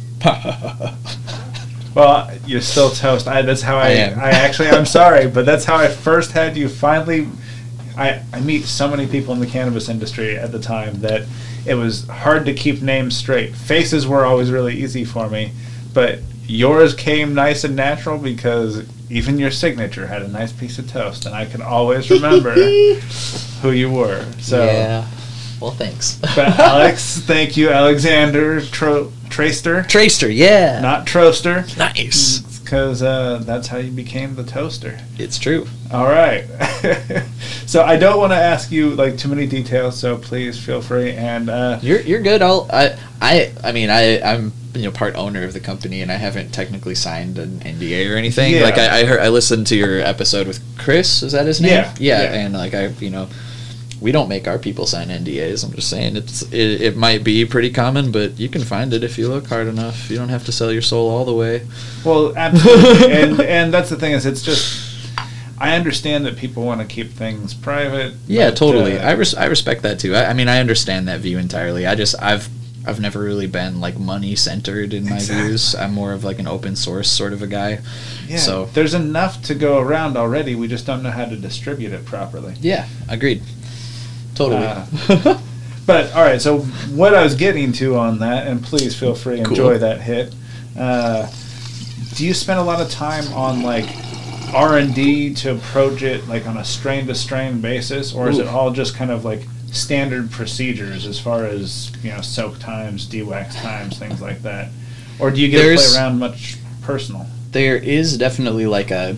Well, you're still toast. I, that's how I. I I, am. actually, I'm sorry, but that's how I first had you. Finally, I I meet so many people in the cannabis industry at the time that it was hard to keep names straight. Faces were always really easy for me, but yours came nice and natural because even your signature had a nice piece of toast, and I can always remember who you were. So, Yeah. Well, thanks. but Alex, thank you, Alexander Tro- Traister, Traister, yeah. not Troaster. Nice. Because uh, that's how you became the toaster. It's true. All right. So I don't want to ask you like too many details. So please feel free. And uh, You're you're good. I'll I I I mean I I'm you know part owner of the company, and I haven't technically signed an N D A or anything. Yeah. Like I I, heard, I listened to your episode with Chris. Is that his name? Yeah, yeah. yeah. And like I you know. We don't make our people sign N D As. I'm just saying it's it, it might be pretty common, but you can find it if you look hard enough. You don't have to sell your soul all the way. well, absolutely. and and that's the thing is, it's just I understand that people want to keep things private. Yeah, but, totally. uh, I res- I respect that too. I, I mean, I understand that view entirely. I just I've I've never really been like money centered in my Exactly. views. I'm more of like an open source sort of a guy. yeah. So There's enough to go around already. We just don't know how to distribute it properly. yeah, agreed. Totally. Uh, But all right, so what I was getting to on that, and please feel free to Cool. enjoy that hit. Uh, do you spend a lot of time on like R and D to approach it like on a strain to strain basis, or is it Ooh. all just kind of like standard procedures as far as you know soak times, de-wax times, things like that, or do you get to There's- play around much personal? There is definitely like a.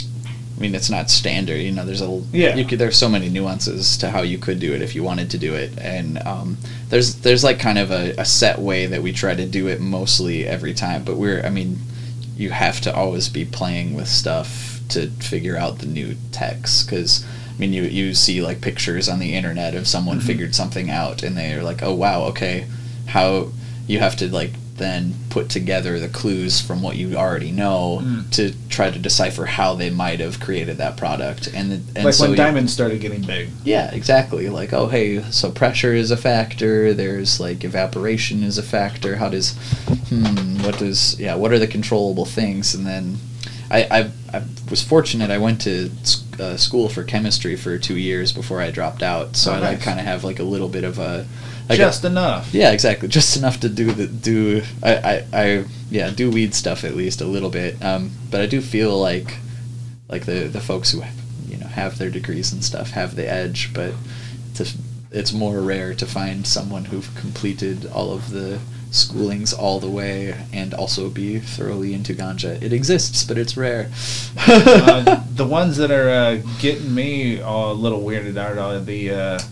I mean, it's not standard. You know, there's a Yeah. You could, there's so many nuances to how you could do it if you wanted to do it, and um, there's there's like kind of a, a set way that we try to do it mostly every time. But we're I mean, you have to always be playing with stuff to figure out the new techs because. I mean, you, you see like pictures on the internet of someone Mhm. figured something out, and they're like, "Oh wow, okay." How you have to like then put together the clues from what you already know Mm. to try to decipher how they might have created that product, and and Like so when you- diamonds started getting big. yeah, exactly. Like, oh, hey, so pressure is a factor. There's like evaporation is a factor. How does, hmm, what does, yeah, what are the controllable things? And then I, I, I was fortunate. I went to s- uh, school for chemistry for two years before I dropped out. So Oh, I like nice. kind of have like a little bit of a, like Just a, enough. yeah, exactly, just enough to do the do. I, I, I yeah, do weed stuff at least a little bit. Um, but I do feel like, like the the folks who you know have their degrees and stuff have the edge, but it's it's more rare to find someone who've completed all of the schoolings all the way and also be thoroughly into ganja. It exists, but it's rare. uh, the ones that are uh, getting me all a little weirded out are the uh,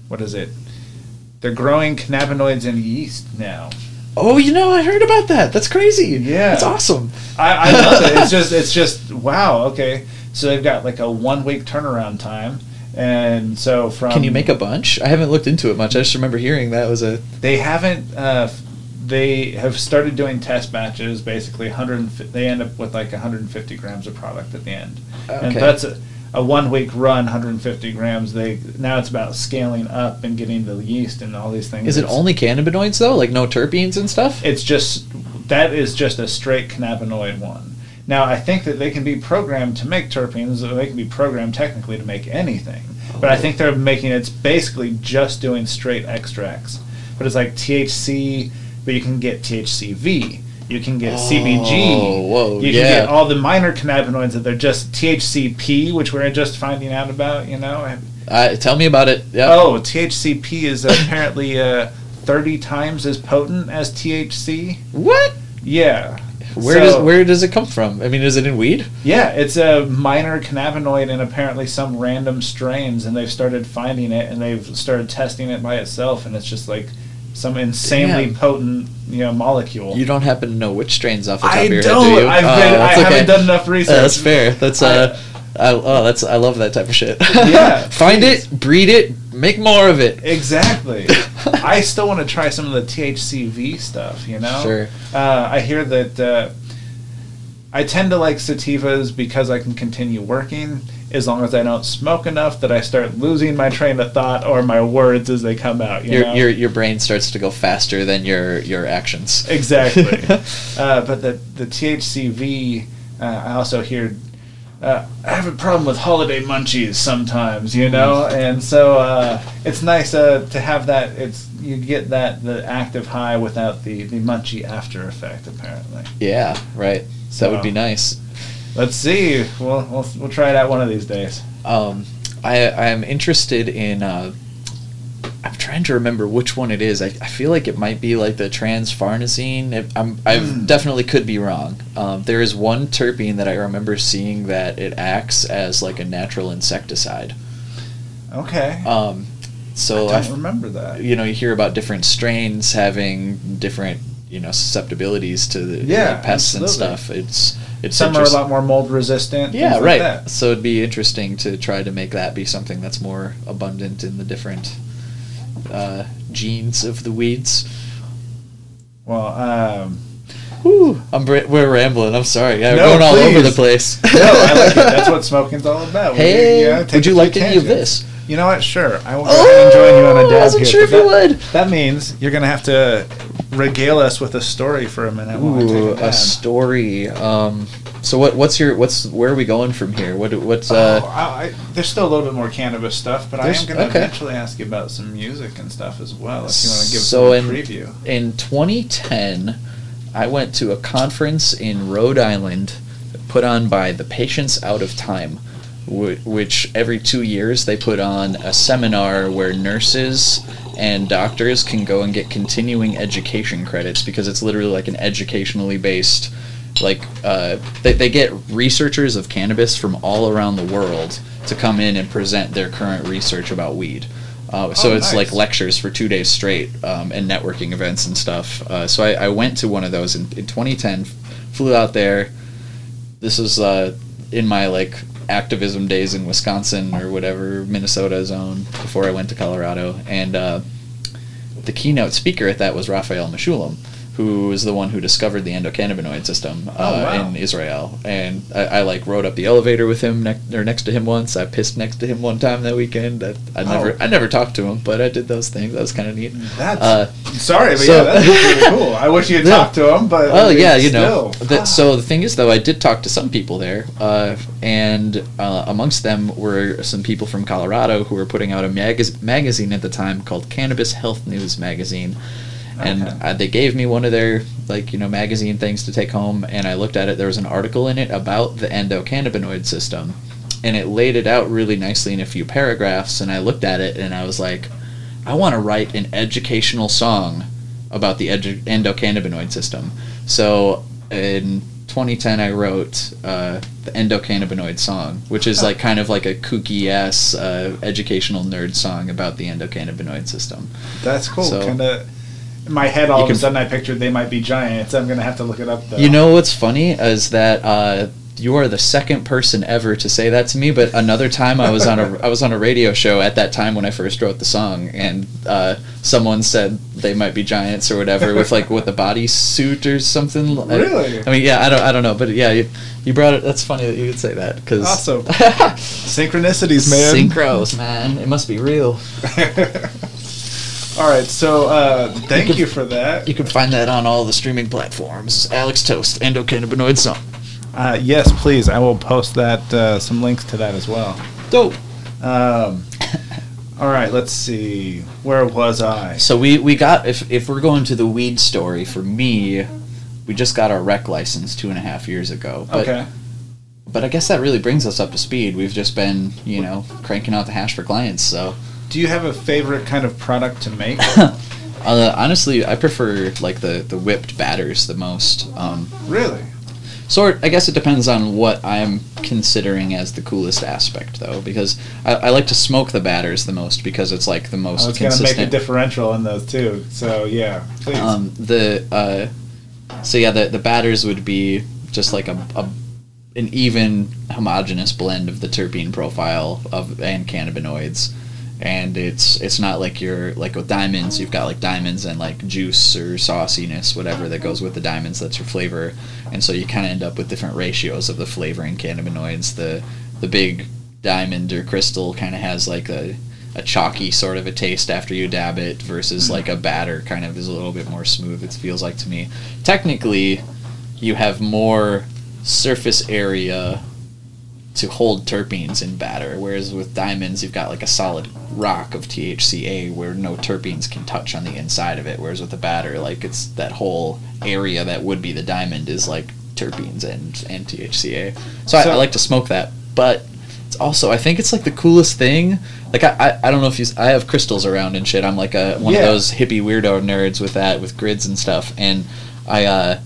what is it? They're growing cannabinoids in yeast now. Oh, you know, I heard about that. That's crazy. Yeah. That's awesome. I, I love it. It's just, it's just, wow, okay. So they've got like a one-week turnaround time. And so from... Can you make a bunch? I haven't looked into it much. I just remember hearing that was a... They haven't... Uh, they have started doing test batches, basically one hundred. They end up with like one hundred fifty grams of product at the end. Okay. And that's a, a one-week run, one hundred fifty grams. They Now it's about scaling up and getting the yeast and all these things. Is it it's, only cannabinoids, though? Like no terpenes and stuff? It's just... That is just a straight cannabinoid one. Now, I think that they can be programmed to make terpenes, or they can be programmed technically to make anything. Oh. But I think they're making it's basically just doing straight extracts. But it's like T H C, but you can get T H C V, you can get oh, C B G, whoa, you yeah. can get all the minor cannabinoids that they're just T H C P, which we're just finding out about, you know. Uh, tell me about it. Yep. Oh, T H C P is apparently uh, thirty times as potent as T H C. What? Yeah. Where so, does where does it come from? I mean, is it in weed? Yeah, it's a minor cannabinoid in apparently some random strains, and they've started finding it, and they've started testing it by itself, and it's just like some insanely Damn. potent, you know, molecule. You don't happen to know which strains off the top I of your don't. head, do you? I've Oh, been, I that's haven't okay. done enough research. Uh, that's fair. That's uh, I, oh, that's I love that type of shit. Yeah, Find please. it, breed it, make more of it. Exactly. I still want to try some of the T H C V stuff. You know. Sure. Uh, I hear that. Uh, I tend to like sativas because I can continue working as long as I don't smoke enough that I start losing my train of thought or my words as they come out. You Your know? your your brain starts to go faster than your your actions. Exactly. uh, but the the T H C V, uh, I also hear. Uh, I have a problem with holiday munchies sometimes, you know, and so uh, it's nice uh, to have that. It's you get that the active high without the, the munchy after effect, apparently. Yeah, right. So, that would be nice. Let's see. We'll we'll we'll try it out one of these days. Um, I I'm interested in. Uh, I'm trying to remember which one it is. I, I feel like it might be like the transfarnesene. It, I'm I Mm. definitely could be wrong. Um, there is one terpene that I remember seeing that it acts as like a natural insecticide. Okay. Um, so I don't I, remember that. you know, you hear about different strains having different, you know, susceptibilities to the Yeah, like, pests absolutely. and stuff. It's it's Some are a interest- lot more mold resistant. Yeah, things right. Like that. So it'd be interesting to try to make that be something that's more abundant in the different uh, genes of the weeds. Well, um, Whew, I'm br- we're rambling. I'm sorry. Yeah, we're No, going all over the please. place. no, I like it. That's what smoking's all about. We- Hey, yeah, take would you a like few any of tangents. this? You know what? Sure. I will go ahead and join you on a I dab wasn't here, sure but if you that, would. That means you're going to have to regale us with a story for a minute while I Ooh, take a a dab. story. Um, so what? What's your? What's where are we going from here? What? What's? Oh, Uh, I, I, there's still a little bit more cannabis stuff, but I There's- am going to okay. eventually ask you about some music and stuff as well, if you want to give So us a in- preview. in twenty ten, I went to a conference in Rhode Island put on by the Patients Out of Time, wh- which every two years they put on a seminar where nurses and doctors can go and get continuing education credits because it's literally like an educationally based, like uh, they, they get researchers of cannabis from all around the world to come in and present their current research about weed. Uh, so Oh, it's nice. like lectures for two days straight um, and networking events and stuff. Uh, so I, I went to one of those in, in twenty ten, flew out there. This was uh, in my like activism days in Wisconsin or whatever, Minnesota zone before I went to Colorado. And uh, the keynote speaker at that was Raphael Meshulam, who is the one who discovered the endocannabinoid system uh, Oh, wow. in Israel. And I, I like rode up the elevator with him ne- or next to him once. I pissed next to him one time that weekend. I, I never Oh. I never talked to him, but I did those things. That was kind of neat. That's Uh, sorry, but so- yeah, that's really cool. I wish you had Yeah. talked to him, but Oh yeah, it's you know. still- That, so the thing is, though, I did talk to some people there, uh, and uh, amongst them were some people from Colorado who were putting out a magaz- magazine at the time called Cannabis Health News Magazine, and Okay. uh, they gave me one of their like you know magazine things to take home, and I looked at it. There was an article in it about the endocannabinoid system, and it laid it out really nicely in a few paragraphs. And I looked at it, and I was like, I want to write an educational song about the edu- endocannabinoid system. So in twenty ten, I wrote uh, the endocannabinoid song, which is like kind of like a kooky ass uh, educational nerd song about the endocannabinoid system. That's cool. So- kind of. In my head, all You of a can- sudden, I pictured They Might Be Giants. I'm gonna have to look it up though. You know what's funny is that uh, you are the second person ever to say that to me. But another time, I was on a I was on a radio show at that time when I first wrote the song, and uh, someone said They Might Be Giants or whatever with like with a bodysuit or something. Really? I, I mean, yeah, I don't I don't know, but yeah, you, you brought it. That's funny that you would say that because Awesome. Synchronicities, man. synchros, man. It must be real. All right, so uh, thank You you, can- for that. You can find that on all the streaming platforms. Alex Toast, endocannabinoid song. Uh, yes, please. I will post that uh, some links to that as well. Dope. Um, all right, let's see. Where was I? So we, we got if if we're going to the weed story for me, we just got our rec license two and a half years ago. But, Okay. But I guess that really brings us up to speed. We've just been you know cranking out the hash for clients. So Do you have a favorite kind of product to make? uh, honestly, I prefer like the the whipped batters the most. Um, Really? Sort, I guess it depends on what I'm considering as the coolest aspect, though, because I, I like to smoke the batters the most because it's like the most I was going to consistent. make a differential in those too. So yeah, please. Um, the uh, so yeah, the the batters would be just like a, a an even homogeneous blend of the terpene profile of and cannabinoids, and it's it's not like you're like with diamonds. You've got like diamonds and like juice or sauciness, whatever that goes with the diamonds. That's your flavor, and so you kind of end up with different ratios of the flavoring cannabinoids. The the big diamond or crystal kind of has like a a chalky sort of a taste after you dab it versus like a batter kind of is a little bit more smooth, it feels like to me. Technically, you have more surface area to hold terpenes in batter, whereas with diamonds you've got like a solid rock of T H C A where no terpenes can touch on the inside of it, whereas with the batter, like it's that whole area that would be the diamond is like terpenes and, and T H C A. So, So- I, I like to smoke that, but it's also, I think it's like the coolest thing. Like I, I, I don't know if you, I have crystals around and shit. I'm like a one Yeah. of those hippie weirdo nerds with that, with grids and stuff. And I, uh,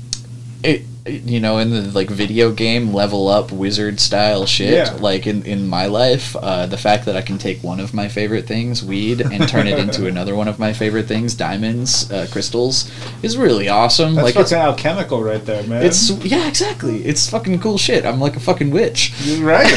it, you know, in the like video game level up wizard style shit. Yeah. Like in in my life, uh, the fact that I can take one of my favorite things, weed, and turn it into another one of my favorite things, diamonds, uh, crystals, is really awesome. That's like fucking it's, alchemical right there, man. it's yeah, exactly. It's fucking cool shit. I'm like a fucking witch. You're right.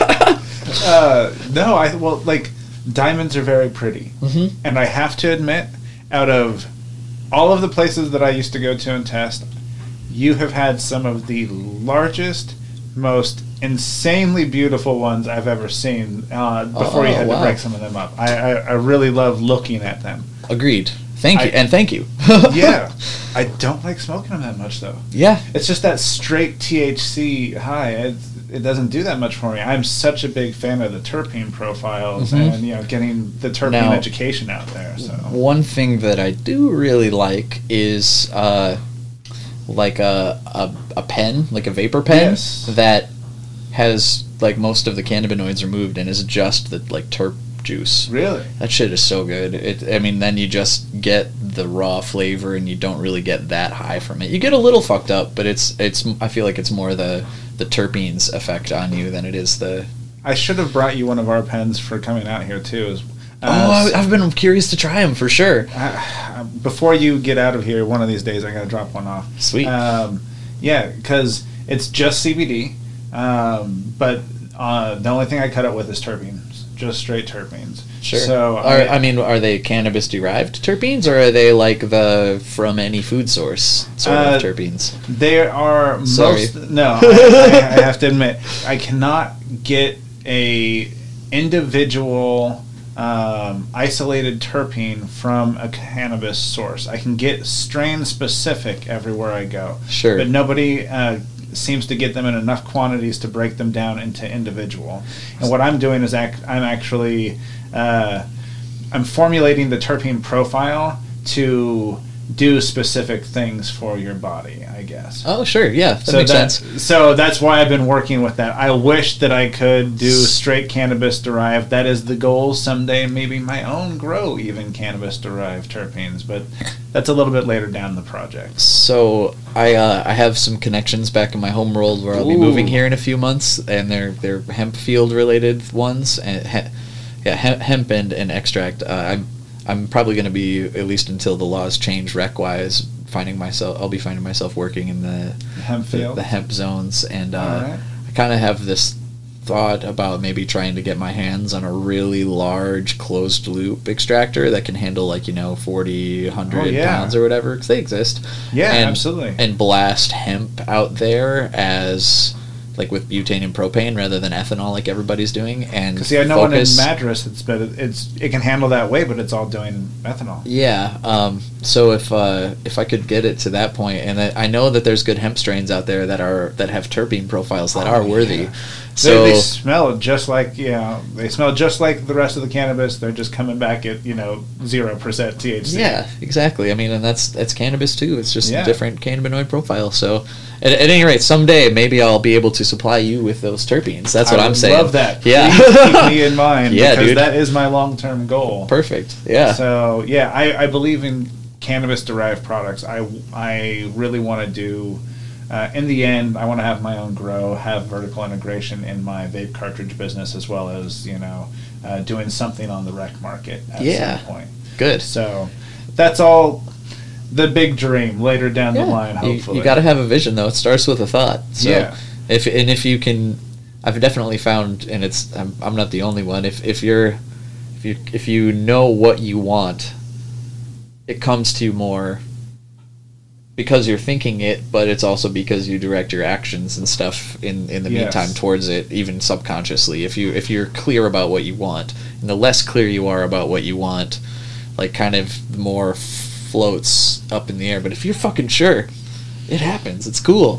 uh, no, I well like diamonds are very pretty, Mm-hmm. and I have to admit, out of all of the places that I used to go to and test, you have had some of the largest, most insanely beautiful ones I've ever seen. Uh, before you Oh, had wow. to break some of them up, I, I I really love looking at them. Agreed. Thank you, I- and thank you. Yeah, I don't like smoking them that much though. Yeah. It's just that straight T H C high. It, it doesn't do that much for me. I'm such a big fan of the terpene profiles Mhm. and you know getting the terpene Now- education out there. So One thing that I do really like is uh, like a, a a pen, like a vapor pen Yes. that has like most of the cannabinoids removed and is just the like terp juice. really, That shit is so good. It, I mean, then you just get the raw flavor, and you don't really get that high from it. You get a little fucked up, but it's it's. I feel like it's more the the terpenes effect on you than it is the. I should have brought you one of our pens for coming out here too. Is- oh, Uh, I, I've been curious to try them for sure. uh, before you get out of here, one of these days I gotta drop one off. Sweet. Um, yeah, because it's just C B D, um, but uh, the only thing I cut it with is terpenes, just straight terpenes. Sure. So are, I mean, are they cannabis derived terpenes, or are they like the from any food source sort Uh, of terpenes? They are Sorry. most no. I, I, I have to admit, I cannot get a individual um, isolated terpene from a cannabis source. I can get strain specific everywhere I go, Sure. but nobody uh, seems to get them in enough quantities to break them down into individual. And what I'm doing is ac- I'm actually uh, I'm formulating the terpene profile to do specific things for your body, I guess. Oh, sure, yeah, that so makes that, sense. So that's why I've been working with that. I wish that I could do straight cannabis-derived. That is the goal someday, maybe my own grow even cannabis-derived terpenes, but that's a little bit later down the project. So I uh, I have some connections back in my home world where I'll be Ooh. moving here in a few months, and they're, they're hemp field-related ones, and he, yeah, hemp, hemp and, and extract. Uh, I'm I'm probably going to be, at least until the laws change rec-wise, finding myself, I'll be finding myself working in the Hemp the, field? the hemp zones, and uh, Alright. I kind of have this thought about maybe trying to get my hands on a really large closed loop extractor that can handle, like, you know, forty, one hundred Oh, yeah. pounds or whatever, because they exist. Yeah, and, absolutely. And blast hemp out there as, like, with butane and propane rather than ethanol like everybody's doing. And Because see, I know one in focus- Madras, it's but it's it can handle that way, but it's all doing ethanol. Yeah. Um, so if uh, if I could get it to that point, and I I know that there's good hemp strains out there that are that have terpene profiles that Oh, are worthy. yeah. So they, they smell just like you know they smell just like the rest of the cannabis. They're just coming back at you know zero percent T H C. yeah, exactly. I mean, and that's that's cannabis too. It's just Yeah. a different cannabinoid profile. So at, at any rate, someday maybe I'll be able to supply you with those terpenes. That's what I I'm would saying. Love that. Yeah. Please keep me in mind. Yeah, because dude. that is my long term goal. Perfect. Yeah. So yeah, I, I believe in cannabis derived products. I I really want to do. Uh, in the end, I want to have my own grow, have vertical integration in my vape cartridge business, as well as you know uh, doing something on the rec market at Yeah. some point. Good. So that's all the big dream later down Yeah. the line. You- Hopefully, you, got to have a vision though. It starts with a thought. So Yeah. If and if you can, I've definitely found, and it's I'm, I'm not the only one. If if you're if you if you know what you want, it comes to you more because you're thinking it, but it's also because you direct your actions and stuff in, in the Yes. meantime towards it, even subconsciously. If you if you're clear about what you want, and the less clear you are about what you want, like kind of the more floats up in the air. But if you're fucking sure, it happens. It's cool.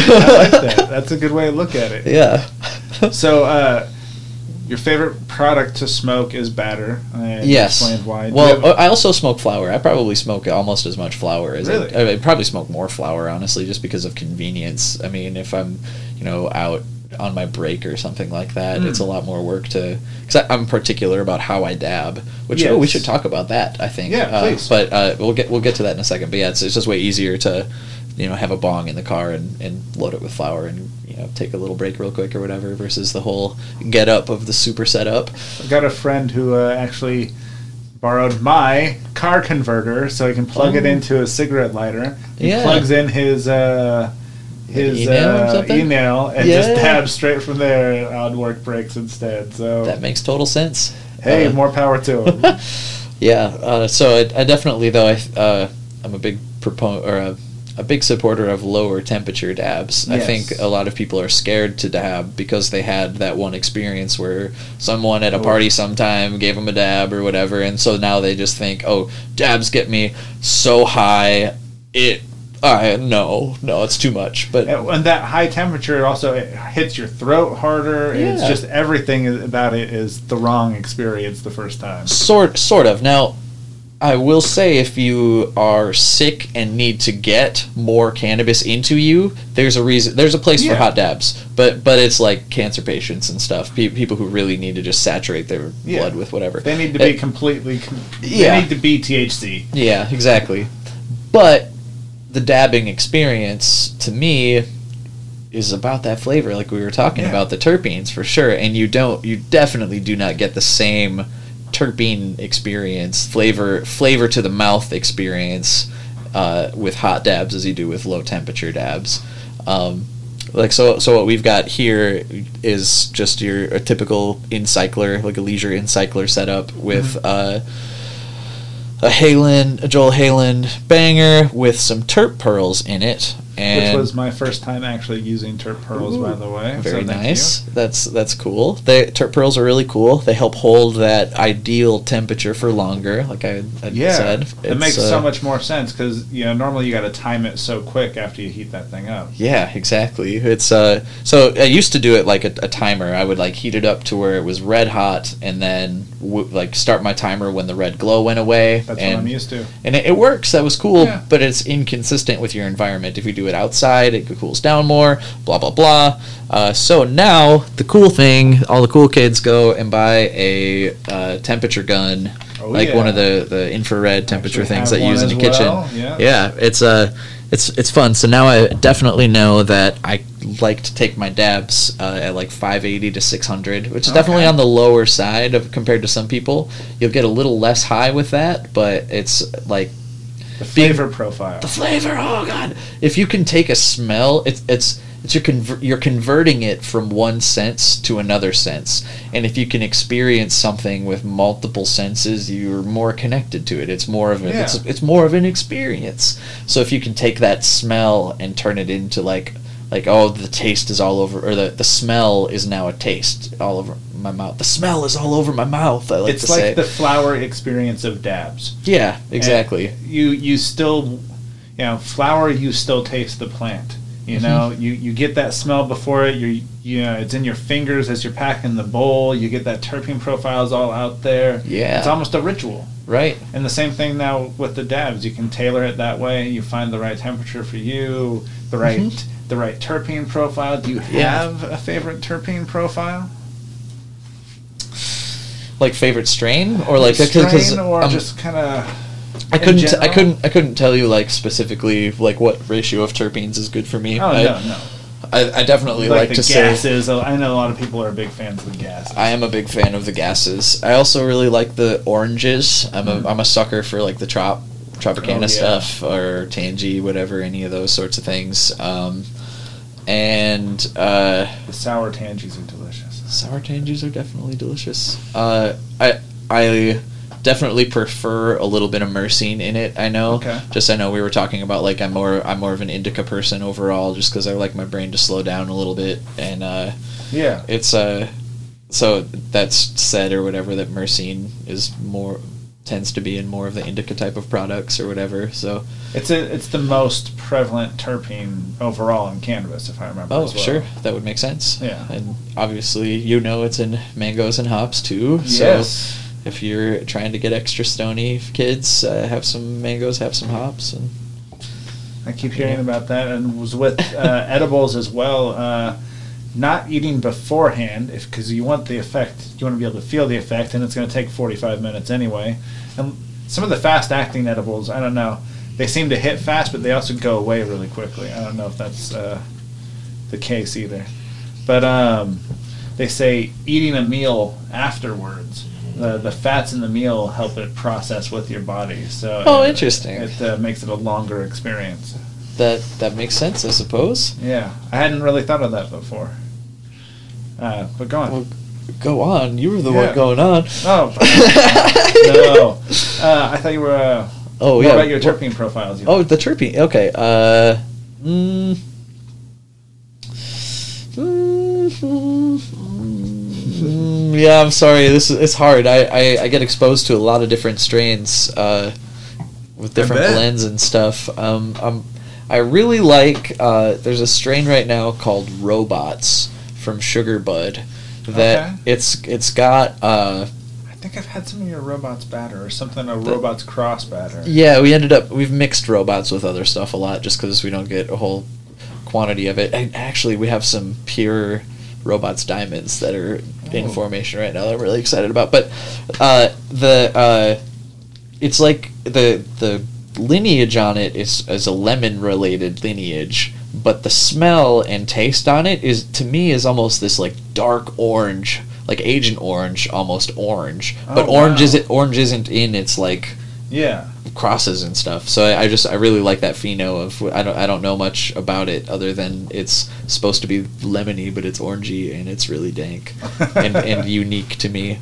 I like that. That's a good way to look at it. Yeah. So, uh, your favorite product to smoke is batter. And you Yes. explained why. Do Well, you have- I also smoke flower. I probably smoke almost as much flower as Really? I, I probably smoke more flower, honestly, just because of convenience. I mean, if I'm, you know, out on my break or something like that, Mm. it's a lot more work to. Because I'm particular about how I dab, which oh, we Yes. should talk about that. I think. Yeah, Uh, please. but uh, we'll get we'll get to that in a second. But yeah, it's, it's just way easier to, you know, have a bong in the car and, and load it with flour and, you know, take a little break real quick or whatever versus the whole get up of the super setup. I've got a friend who uh, actually borrowed my car converter so he can plug it Oh. into a cigarette lighter. He Yeah. plugs in his uh, his email or uh, something? email and Yeah. just dabs straight from there on work breaks instead. So That makes total sense. hey, Uh, more power to him. Yeah, uh, so I, I definitely though I uh, I'm a big proponent or a, a big supporter of lower temperature dabs. I Yes. think a lot of people are scared to dab because they had that one experience where someone at a party sometime gave them a dab or whatever, and so now they just think, oh, dabs get me so high, it. I no, no, it's too much. But And and that high temperature also it hits your throat harder. It's Yeah. just everything about it is the wrong experience the first time. Sort, sort of. Now, I will say if you are sick and need to get more cannabis into you, there's a reason. There's a place Yeah. for hot dabs, but but it's like cancer patients and stuff. Pe- people who really need to just saturate their Yeah. blood with whatever. They need to be Uh, completely. Com- yeah. They need to be T H C. Yeah, exactly. But the dabbing experience to me is about that flavor, like we were talking Yeah. about the terpenes for sure. And you don't, you definitely do not get the same terpene experience, flavor, flavor to the mouth experience uh, with hot dabs as you do with low temperature dabs. Um, like so, so what we've got here is just your a typical in-cycler, like a leisure in-cycler setup with. Mm-hmm. Uh, a Halen, a Joel Halen banger with some terp pearls in it, And which was my first time actually using terp pearls, Ooh, by the way. very so thank nice. you. That's that's cool. They terp pearls are really cool. They help hold that ideal temperature for longer, like I, I Yeah, said. it It's, makes uh, so much more sense because you know normally you got to time it so quick after you heat that thing up. Yeah, exactly. It's uh. So I used to do it like a, a timer. I would like heat it up to where it was red hot, and then w- like start my timer when the red glow went away. That's and, what I'm used to. And it, it works. That was cool, Yeah. but it's inconsistent with your environment. If you do it outside, it cools down more. Blah blah blah. Uh, so now the cool thing, all the cool kids go and buy a uh, temperature gun, Oh, like yeah. one of the, the infrared temperature Actually things have that you use in one the as kitchen. well, yeah. Yeah, it's uh, it's it's fun. So now I definitely know that I like to take my dabs uh, at like five eighty to six hundred, which is definitely Okay. on the lower side of compared to some people. You'll get a little less high with that, but it's like The flavor profile. the flavor. Oh god! If you can take a smell, it's it's it's you're conver- you're converting it from one sense to another sense, and if you can experience something with multiple senses, you're more connected to it. It's more of a, Yeah. it's it's more of an experience. So if you can take that smell and turn it into like like oh the taste is all over, or the the smell is now a taste all over my mouth. The smell is all over my mouth. I like It's to like say. the flower experience of dabs. Yeah, exactly. And you you still, you know, flower. You still taste the plant. You know, Mm-hmm. you, you get that smell before it. You you know, it's in your fingers as you're packing the bowl. You get that terpene profiles all out there. Yeah. It's almost a ritual. Right. And the same thing now with the dabs. You can tailor it that way. You find the right temperature for you, the right Mhm. the right terpene profile. Do you Yeah. have a favorite terpene profile? Like favorite strain, or like strain, or um, just kind of. I in couldn't I general? couldn't I couldn't tell you like specifically like what ratio of terpenes is good for me. Oh I, no no. I, I definitely like, the to say gases. I know a lot of people are big fans of the gases. I am a big fan of the gases. I also really like the oranges. I'm a I'm a sucker for like the trop Tropicana Oh, yeah. stuff or Tangy, whatever, any of those sorts of things. Um, and uh, The sour tangies are delicious. sour tangies are definitely delicious. Uh, I I definitely prefer a little bit of myrcene in it. I know. Okay. Just I know we were talking about like I'm more I'm more of an indica person overall, just because I like my brain to slow down a little bit, and uh, Yeah. it's uh so that's said or whatever that myrcene is more tends to be in more of the indica type of products or whatever. So It's a, it's the most prevalent terpene overall in cannabis, if I remember. oh as well. sure, that would make sense. Yeah. And obviously you know it's in mangoes and hops too. Yes. So if you're trying to get extra stony kids, uh, have some mangoes, have some hops, and I keep hearing about that, and was with uh, edibles as well. Uh, not eating beforehand, if because you want the effect, you want to be able to feel the effect, and it's going to take forty-five minutes anyway. And some of the fast-acting edibles, I don't know, they seem to hit fast, but they also go away really quickly. I don't know if that's uh, the case either. But um, they say eating a meal afterwards, the the fats in the meal help it process with your body. So Oh, it- interesting. It uh, makes it a longer experience. that that makes sense, I suppose. Yeah, I hadn't really thought of that before. Uh, but go on. Well, go on. You were the Yeah. one going on. Oh, no. Uh, I thought you were. Uh, Oh what yeah. about your What- terpene profiles? You Oh, like? the terpene. Okay. Uh, mm, mm, yeah, I'm sorry. This is it's hard. I, I, I get exposed to a lot of different strains uh, with different bet. blends and stuff. Um, um, I really like. Uh, there's a strain right now called Robots from Sugar Bud. That Okay. it's it's got. Uh, I think I've had some of your robots batter or something. A The- robots cross batter. Yeah, we ended up we've mixed robots with other stuff a lot just because we don't get a whole quantity of it. And actually, we have some pure robots diamonds that are in Oh. formation right now that I'm really excited about. But uh, the uh, it's like the the lineage on it is is a lemon related lineage, but the smell and taste on it is to me is almost this like dark orange, like Agent Orange, almost orange. But Oh, orange wow. isn't orange isn't in its like Yeah. crosses and stuff. So I, I just I really like that pheno of I don't I don't know much about it other than it's supposed to be lemony, but it's orangey and it's really dank and, and unique to me.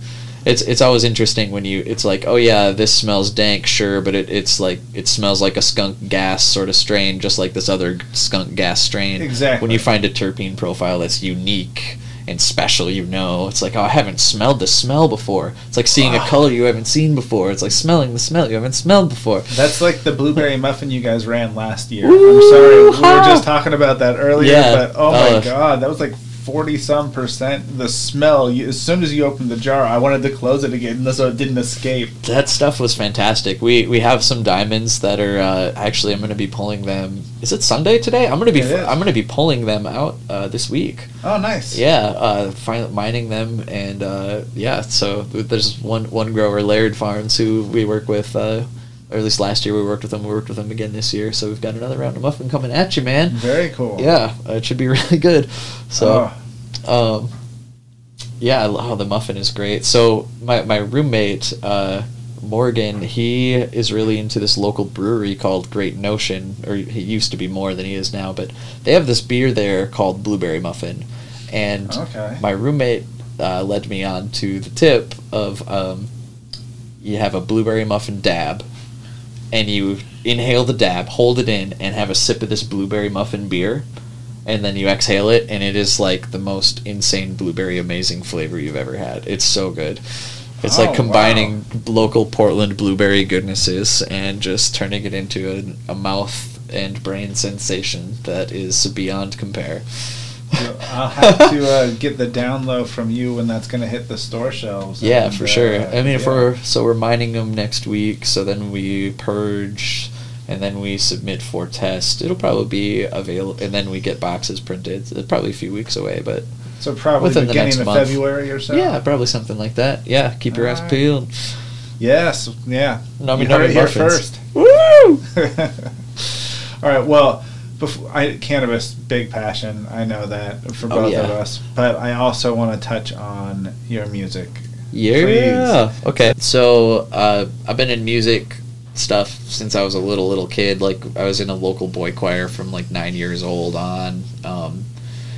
it's it's always interesting when you it's like, oh yeah, this smells dank, sure, but it, it's like it smells like a skunk gas sort of strain, just like this other skunk gas strain. Exactly. When you find a terpene profile that's unique and special, you know, it's like, oh, I haven't smelled this smell before. It's like seeing wow. a color you haven't seen before. It's like smelling the smell you haven't smelled before. That's like the blueberry muffin you guys ran last year. Ooh, I'm sorry, we ha. were just talking about that earlier, Yeah. but oh my Uh, god, that was like forty some percent. The smell, you, as soon as you opened the jar, I wanted to close it again so it didn't escape. That stuff was fantastic. We we have some diamonds that are uh, actually I'm going to be pulling them. Is it Sunday today? I'm going to be It is. I'm going to be pulling them out uh, this week. Oh, nice. Yeah, uh, fin- mining them, and uh, yeah. So there's one one grower, Laird Farms, who we work with. Uh, or at least last year we worked with them. We worked with them again this year. So we've got another round of muffin coming at you, man. Very cool. Yeah, uh, it should be really good. So, Oh. um, yeah, I love, oh, the muffin is great. So my my roommate uh, Morgan, he is really into this local brewery called Great Notion, or he used to be more than he is now. But they have this beer there called Blueberry Muffin, and Okay. my roommate uh, led me on to the tip of um, you have a blueberry muffin dab, and you inhale the dab, hold it in, and have a sip of this blueberry muffin beer, and then you exhale it, and it is like the most insane blueberry amazing flavor you've ever had. It's so good. It's Oh, like combining local Portland blueberry goodnesses and just turning it into a, a mouth and brain sensation that is beyond compare. I'll have to uh, get the down low from you when that's going to hit the store shelves. Yeah, and, for uh, sure. I mean, if yeah. we're so we're mining them next week, so then we purge, and then we submit for test. It'll probably be available, and then we get boxes printed. It's probably a few weeks away, but So probably within the beginning next of month. February or so? yeah, probably something like that. Yeah, keep your eyes Alright. peeled. Yes, yeah. Nummy You heard nummy it here muffins. first. Woo! All right, well, before, I, cannabis, big passion. I know that for Oh, both yeah. of us. But I also want to touch on your music. Yeah. Okay. So uh, I've been in music stuff since I was a little little kid. Like I was in a local boy choir from like nine years old on, um,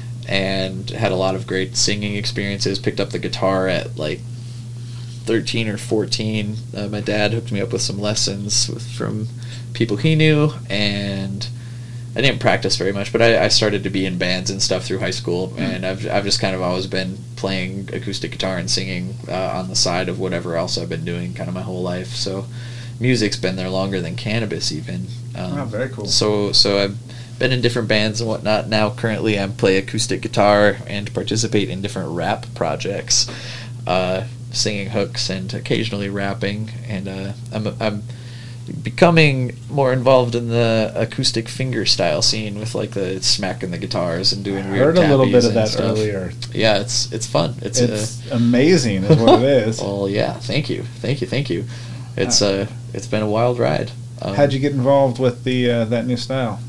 and had a lot of great singing experiences. Picked up the guitar at like thirteen or fourteen. Uh, my dad hooked me up with some lessons with, from people he knew, and I didn't practice very much, but I, I started to be in bands and stuff through high school, and I've I've just kind of always been playing acoustic guitar and singing uh, on the side of whatever else I've been doing kind of my whole life. So music's been there longer than cannabis even. Um, Oh, very cool. So so I've been in different bands and whatnot. Now currently I play acoustic guitar and participate in different rap projects, uh, singing hooks and occasionally rapping, and uh, I'm I'm becoming more involved in the acoustic finger style scene with like the smacking the guitars and doing I weird heard a little bit tappies of and that stuff. earlier. Yeah, it's it's fun. It's, It's uh, amazing is what it is. well, yeah. Thank you, thank you, thank you. It's uh, it's been a wild ride. Um, How'd you get involved with the uh, that new style?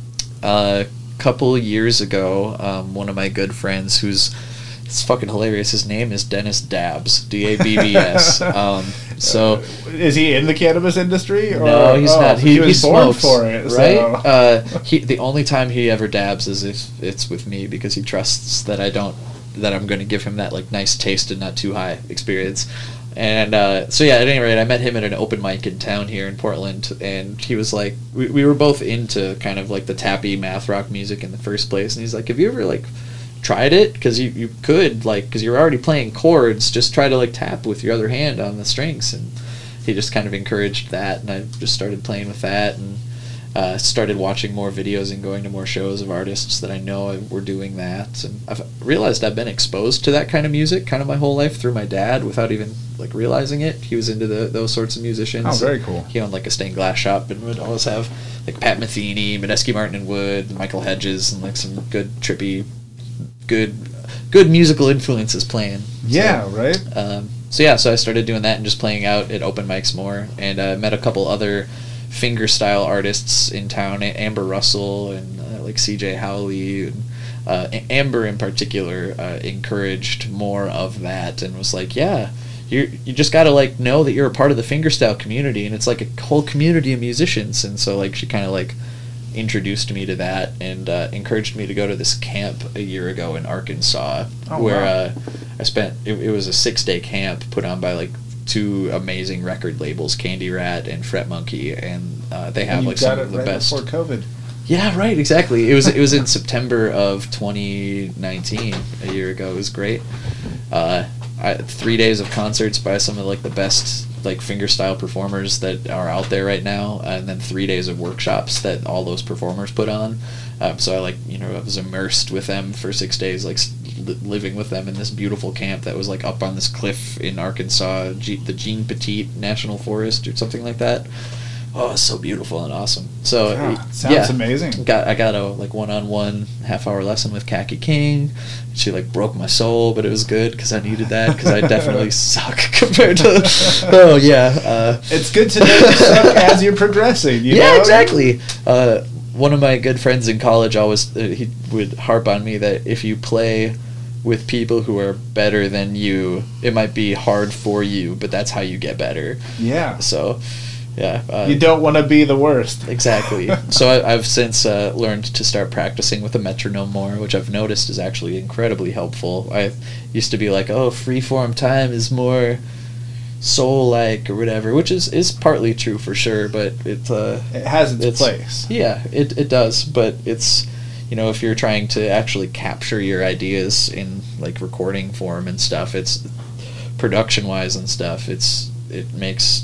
A couple years ago, um, one of my good friends, who's it's fucking hilarious. His name is Dennis Dabbs, D A B B S. Um, so Uh, is he in the cannabis industry? Or, no, he's oh, not. He, he was he born smokes, for it, right? so. Uh, he the only time he ever dabs is if it's with me because he trusts that I don't that I'm going to give him that like nice taste and not too high experience. And uh, so yeah, at any rate, I met him at an open mic in town here in Portland, and he was like, we we were both into kind of like the tappy math rock music in the first place, and he's like, have you ever like tried it? Because you, you could like because you're already playing chords, just try to like tap with your other hand on the strings. And he just kind of encouraged that, and I just started playing with that, and uh, started watching more videos and going to more shows of artists that I know were doing that. And I've realized I've been exposed to that kind of music kind of my whole life through my dad without even like realizing it. He was into the, those sorts of musicians. Oh, very cool. He owned like a stained glass shop and would always have like Pat Metheny, Medeski Martin and Wood, Michael Hedges, and like some good trippy, good, good musical influences playing. Yeah, So, right? um, so yeah, so I started doing that and just playing out at open mics more, and I uh, met a couple other finger style artists in town, Amber Russell and uh, like C J Howley. And, uh, Amber in particular uh, encouraged more of that and was like, yeah, you you just got to like know that you're a part of the fingerstyle community, and it's like a whole community of musicians. And so like she kind of like introduced me to that and uh, encouraged me to go to this camp a year ago in Arkansas, Oh, where wow. uh, I spent it, it was a six day camp put on by like two amazing record labels, Candy Rat and Fret Monkey, and uh, they have And you like got some it of the right best. before COVID. Yeah, right, exactly. It was it was in September of twenty nineteen, a year ago. It was great. Uh, I, three days of concerts by some of like the best like fingerstyle performers that are out there right now, and then three days of workshops that all those performers put on. Um, so I like you know I was immersed with them for six days, like li- living with them in this beautiful camp that was like up on this cliff in Arkansas, G- the Jean Petit National Forest or something like that. Oh, it's so beautiful and awesome. So Yeah, uh, sounds yeah, amazing. Got I got a like one-on-one half-hour lesson with Khaki King. She like broke my soul, but it was good because I needed that because I definitely suck compared to. Oh yeah, uh, It's good to know you suck as you're progressing. You yeah, know? exactly. Uh, one of my good friends in college always uh, he would harp on me that if you play with people who are better than you, it might be hard for you, but that's how you get better. Yeah. So. Yeah, uh, You don't want to be the worst. Exactly. So I, I've since uh, learned to start practicing with a metronome more, which I've noticed is actually incredibly helpful. I used to be like, oh, freeform time is more soul-like or whatever, which is, is partly true for sure, but it uh, It has its, it's place. Yeah, it it does, but it's you know if you're trying to actually capture your ideas in like recording form and stuff, it's production-wise and stuff, it's it makes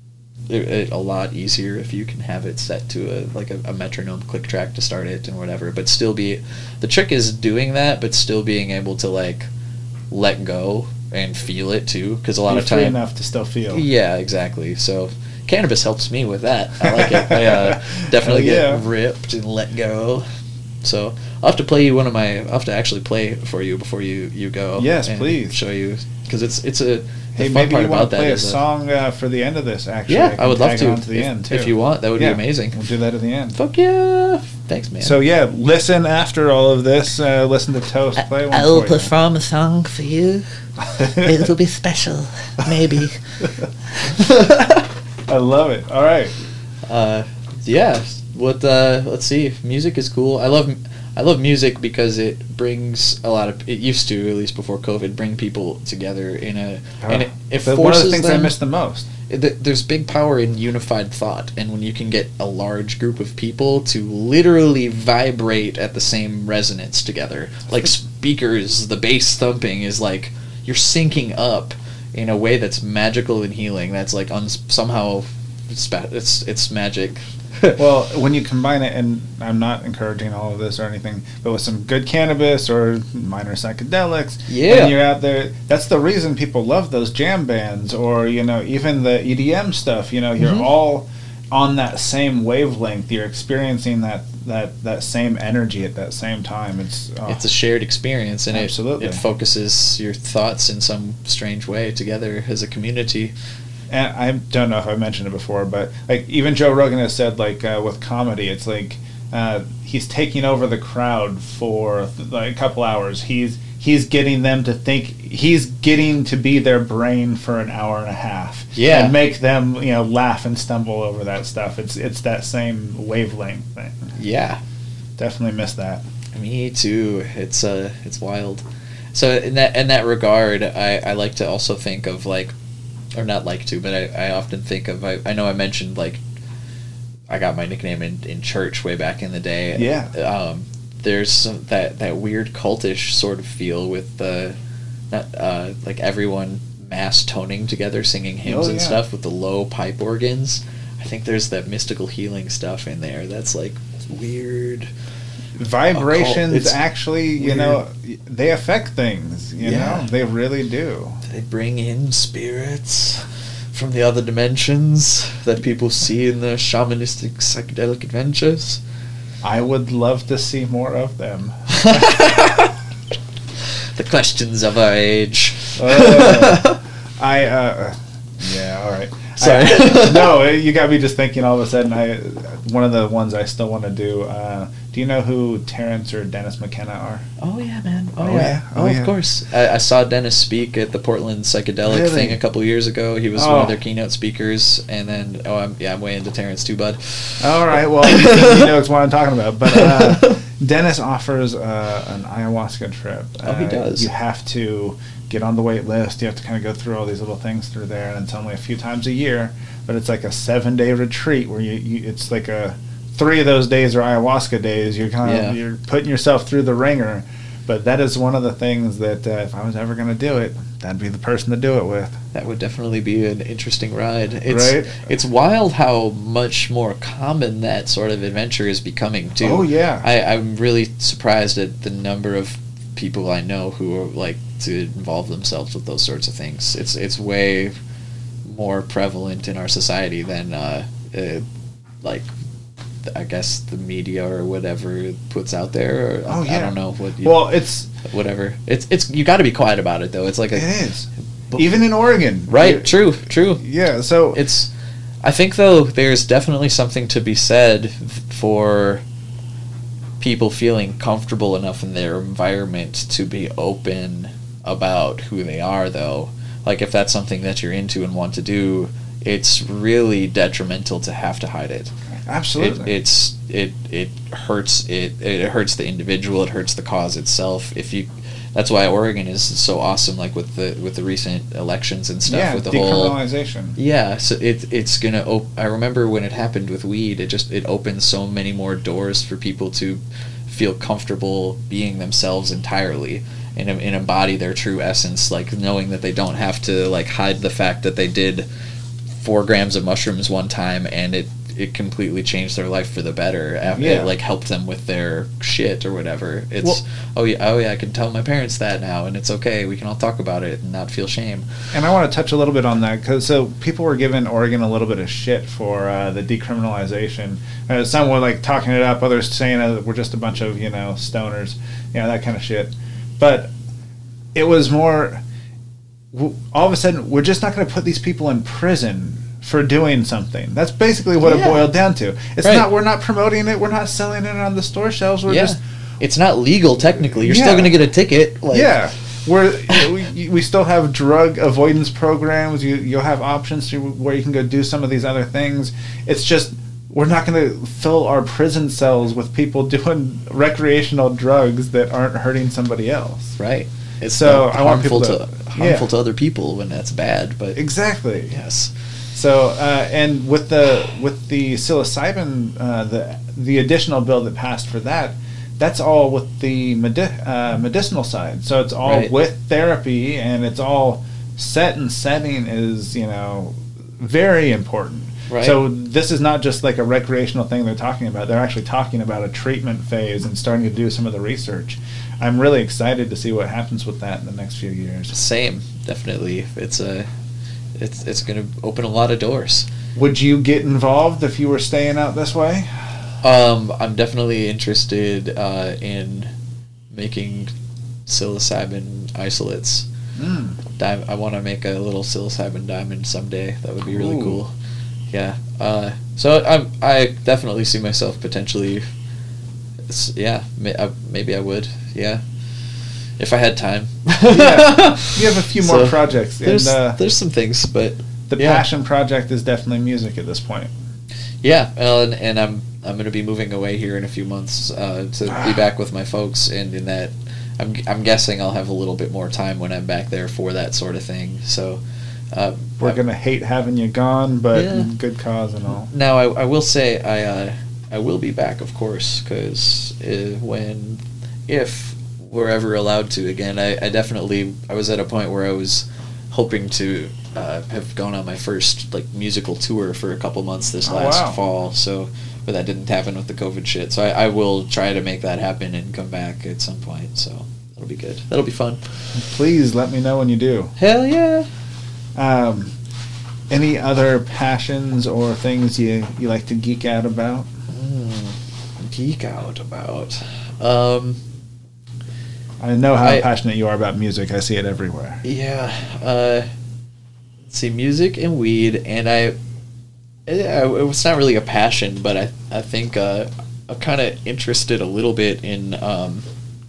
It, it, a lot easier if you can have it set to a like a, a metronome click track to start it and whatever, but still be the trick is doing that, but still being able to like let go and feel it too, because a lot You're of free time enough to still feel. yeah, exactly. So cannabis helps me with that. I like it. I uh, definitely Hell yeah. get ripped and let go. So I'll have to play you one of my. I'll have to actually play for you before you, you go. Yes, and please. Show you because it's it's a. Hey, the fun maybe part you want about to that play a is song uh, for the end of this, actually. Yeah, I can would love tag to. it on to the if, end, too. if you want, that would Yeah, be amazing. We'll do that at the end. Fuck yeah! Thanks, man. So, yeah, listen after all of this. Uh, listen to Toast play one I will for you. perform a song for you. It'll be special, maybe. I love it. All right. uh, yeah. What? Uh, let's see. Music is cool. I love. I love music because it brings a lot of. It used to, at least before COVID, bring people together in a. and it, it But forces one of the things them, I miss the most. th- there's big power in unified thought, and when you can get a large group of people to literally vibrate at the same resonance together, like speakers, the bass thumping is like you're syncing up in a way that's magical and healing. That's like uns- somehow spa- it's it's magic. Well, when you combine it, and I'm not encouraging all of this or anything, but with some good cannabis or minor psychedelics, Yeah. and you're out there, that's the reason people love those jam bands or, you know, even the E D M stuff. You know, you're Mhm. all on that same wavelength. You're experiencing that, that, that same energy at that same time. It's oh, It's a shared experience, and Absolutely. it, it focuses your thoughts in some strange way together as a community. and I don't know if I mentioned it before, but like even Joe Rogan has said, like uh, with comedy, it's like uh, he's taking over the crowd for like a couple hours. He's he's getting them to think. He's getting to be their brain for an hour and a half. Yeah. and make them you know laugh and stumble over that stuff. It's it's that same wavelength thing. Yeah. Definitely miss that. Me too. It's uh, it's wild. So in that in that regard, I, I like to also think of like, or not like to, but I, I often think of I, I know I mentioned like, I got my nickname in, in church way back in the day. Yeah. Um, there's some, that that weird cultish sort of feel with the, not uh, like everyone mass toning together, singing hymns Oh, and yeah. stuff with the low pipe organs. I think there's that mystical healing stuff in there. That's like weird. Vibrations It's actually, you weird. know, they affect things. You Yeah. know, they really do. They bring in spirits from the other dimensions that people see in their shamanistic psychedelic adventures. I would love to see more of them. The questions of our age. Uh, I, uh, yeah, all right. Sorry. I- no, you got me just thinking all of a sudden. I one of the ones I still want to do. Uh, do you know who Terrence or Dennis McKenna are? Oh yeah, man. Oh, Oh, yeah. yeah. Oh, Oh, of yeah. course. I, I saw Dennis speak at the Portland psychedelic Really? thing a couple years ago. He was one Oh. of their keynote speakers, and then oh, I'm yeah, I'm way into Terrence too, bud. All right, well, you know it's what I'm talking about. But uh, Dennis offers uh, an ayahuasca trip. Oh, he Uh, does. You have to get on the wait list. You have to kind of go through all these little things through there, and it's only a few times a year. But it's like a seven-day retreat where you, you it's like a three of those days are ayahuasca days. You're kind of Yeah. you're putting yourself through the ringer. But that is one of the things that uh, if I was ever going to do it, that'd be the person to do it with. That would definitely be an interesting ride. It's, Right? It's wild how much more common that sort of adventure is becoming, too. Oh, yeah. I, I'm really surprised at the number of people I know who are, like to involve themselves with those sorts of things. It's it's way more prevalent in our society than, uh, uh, like, I guess the media or whatever puts out there. Or, Oh, I, yeah. I don't know what. You, Well, it's whatever. It's it's you got to be quiet about it though. It's like a it is even in Oregon, right. You- True. True. Yeah. So It's. I think though there's definitely something to be said for people feeling comfortable enough in their environment to be open about who they are. Though, like if that's something that you're into and want to do, it's really detrimental to have to hide it. absolutely. It, it's it it hurts it it hurts the individual. It hurts the cause itself. If you, that's why Oregon is so awesome. Like with the with the recent elections and stuff. yeah, with the whole decriminalization. yeah. So it it's gonna. Op- I remember when it happened with weed. It just it opens so many more doors for people to feel comfortable being themselves entirely and and embody their true essence. Like knowing that they don't have to like hide the fact that they did four grams of mushrooms one time and it it completely changed their life for the better. It, Yeah. like helped them with their shit or whatever. It's Well- oh yeah oh yeah I can tell my parents that now and it's okay. We can all talk about it and not feel shame. And I want to touch a little bit on that because so people were giving Oregon a little bit of shit for uh, the decriminalization. Uh, some were like talking it up, others saying uh, we're just a bunch of you know stoners, you know that kind of shit. But it was more. w- All of a sudden, we're just not going to put these people in prison for doing something. That's basically what Yeah. it boiled down to. It's Right. not. We're not promoting it. We're not selling it on the store shelves. We're yeah, just. it's not legal technically. You're Yeah. still gonna get a ticket. Like, Yeah, we're we, we still have drug avoidance programs. You you'll have options to where you can go do some of these other things. It's just we're not going to fill our prison cells with people doing recreational drugs that aren't hurting somebody else. right. It's So, not I want harmful people to, to- harmful yeah. to other people when that's bad. But Exactly. yes, So uh, and with the with the psilocybin, uh, the the additional bill that passed for that, that's all with the medi- uh, medicinal side. So it's all Right. with therapy, and it's all set and setting is you know very important. Right. So this is not just like a recreational thing they're talking about. They're actually talking about a treatment phase and starting to do some of the research. I'm really excited to see what happens with that in the next few years. same, definitely. It's a, it's it's gonna open a lot of doors. Would you get involved if you were staying out this way? Um, I'm definitely interested uh, in making psilocybin isolates. Mm. Di- I want to make a little psilocybin diamond someday. That would be really Ooh. cool. Yeah. Uh, so I'm I definitely see myself potentially. s- Yeah. May, uh, maybe I would. Yeah. If I had time. Yeah. You have a few more So, projects, and There's uh, there's some things, but the yeah. passion project is definitely music at this point. Yeah, well, and, and I'm I'm going to be moving away here in a few months uh, to be back with my folks, and in that, I'm I'm guessing I'll have a little bit more time when I'm back there for that sort of thing. So, uh, We're I- gonna hate having you gone, but Yeah. good cause and all. Now I, I will say I uh, I will be back, of course, because uh, when if we're ever allowed to again, I, I definitely I was at a point where I was hoping to uh, have gone on my first like musical tour for a couple months this Oh, last wow. fall. So, but that didn't happen with the COVID shit. So I, I will try to make that happen and come back at some point. So that'll be good. That'll be fun. Please let me know when you do. Hell yeah. Um, any other passions or things you, you like to geek out about? Mm, geek out about. Um, I know how I- passionate you are about music. I see it everywhere. Yeah. Uh, let's see, music and weed, and I. It, it's not really a passion, but I I think uh, I'm kind of interested a little bit in um,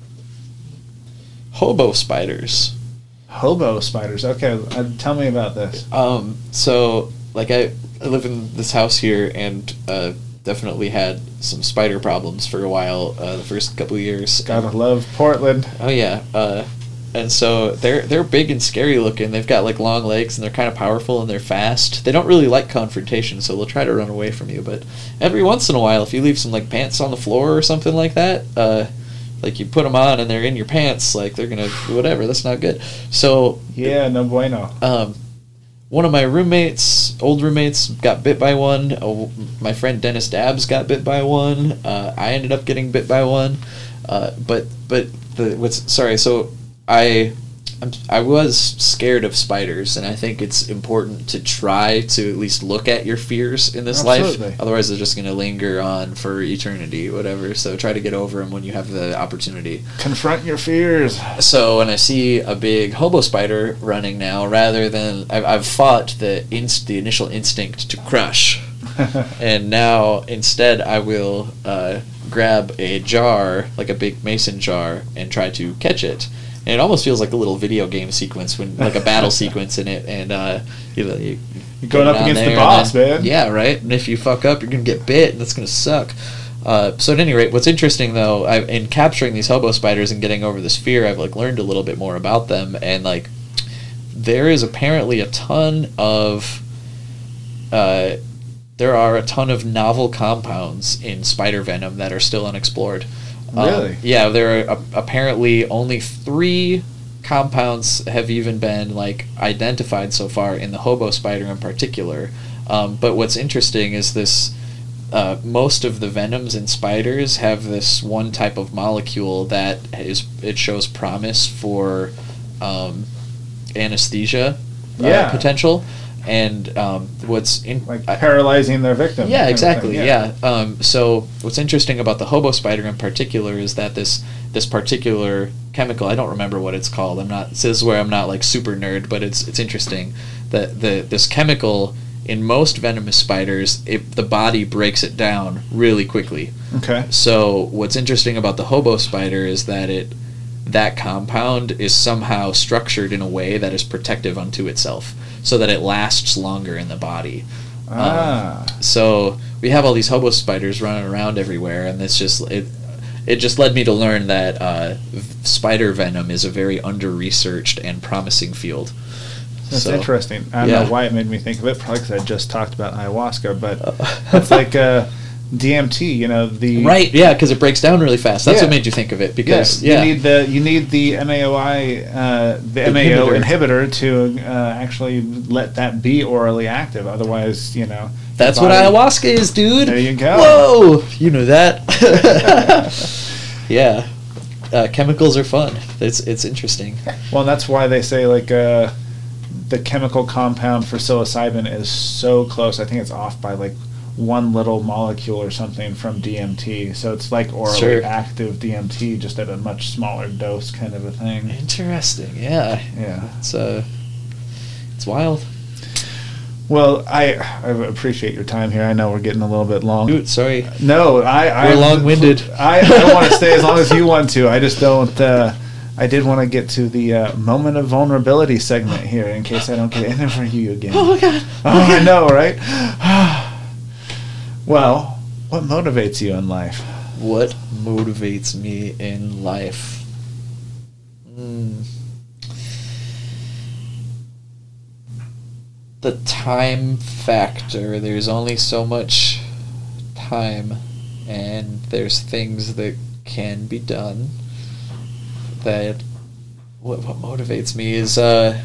hobo spiders. Hobo spiders. Okay, uh, tell me about this. Um, so like I, I live in this house here, and uh, definitely had some spider problems for a while uh, the first couple of years. Gotta love Portland. Oh yeah, uh, and so they're they're big and scary looking. They've got like long legs and they're kind of powerful and they're fast. They don't really like confrontation, so they'll try to run away from you. But every once in a while, if you leave some like pants on the floor or something like that, uh, like you put them on and they're in your pants, like they're gonna whatever. That's not good. So yeah, no bueno. Um, one of my roommates, old roommates, got bit by one. Oh, my friend Dennis Dabbs got bit by one. Uh, I ended up getting bit by one. Uh, but but the what's sorry. So I I'm, I was scared of spiders, and I think it's important to try to at least look at your fears in this Absolutely. life. Otherwise, they're just going to linger on for eternity, whatever. So try to get over them when you have the opportunity. Confront your fears. So when I see a big hobo spider running now, rather than I've, I've fought the inst, the initial instinct to crush, and now instead I will uh, grab a jar, like a big mason jar, and try to catch it. And it almost feels like a little video game sequence, when like a battle sequence in it, and uh, you know, you, You're going up against the boss, then, man. Yeah, right. And if you fuck up, you're gonna get bit, and that's gonna suck. Uh, so at any rate, what's interesting though, I, in capturing these hobo spiders and getting over this fear, I've like learned a little bit more about them, and like there is apparently a ton of, uh, there are a ton of novel compounds in spider venom that are still unexplored. Really? Um, yeah, there are uh, apparently only three compounds have even been like identified so far in the hobo spider in particular. Um, but what's interesting is this: uh, most of the venoms in spiders have this one type of molecule that is it shows promise for um, anesthesia uh, Yeah. potential. And um, what's in, Like I- paralyzing their victim. yeah, kind of exactly. thing, Yeah. Um, so what's interesting about the hobo spider in particular is that this this particular chemical, I don't remember what it's called. I'm not. This is where I'm not like super nerd, but it's it's interesting that the this chemical in most venomous spiders, it, the body breaks it down really quickly. Okay. So what's interesting about the hobo spider is that it that compound is somehow structured in a way that is protective unto itself, so that it lasts longer in the body. Ah. Um, so we have all these hobo spiders running around everywhere, and it's just it. It just led me to learn that uh, v- spider venom is a very under-researched and promising field. That's So, interesting. I don't yeah. know why it made me think of it, probably because I just talked about ayahuasca, but it's like uh, D M T, you know, the... Right, yeah, because it breaks down really fast. That's Yeah. what made you think of it, because, Yes, yeah. you need the you need the M A O I uh, the M A O inhibitor, to uh, actually let that be orally active. Otherwise, you know, That's your what body- ayahuasca is, dude. There you go. Whoa, you knew that. Yeah, uh, chemicals are fun. It's it's interesting. Well, that's why they say like uh, the chemical compound for psilocybin is so close. I think it's off by like one little molecule or something from D M T. So it's like orally Sure. active D M T, just at a much smaller dose, kind of a thing. Interesting. Yeah, Yeah. it's uh, it's wild. Well, I I appreciate your time here. I know we're getting a little bit long. Dude, sorry. No, I, I We're long-winded. I, I don't want to stay as long as you want to. I just don't. Uh, I did want to get to the uh, moment of vulnerability segment here, in case I don't get in for you again. Oh my god. Oh, I know, right? Well, what motivates you in life? What motivates me in life? Mm. The time factor. There's only so much time, and there's things that can be done. That what what motivates me is uh,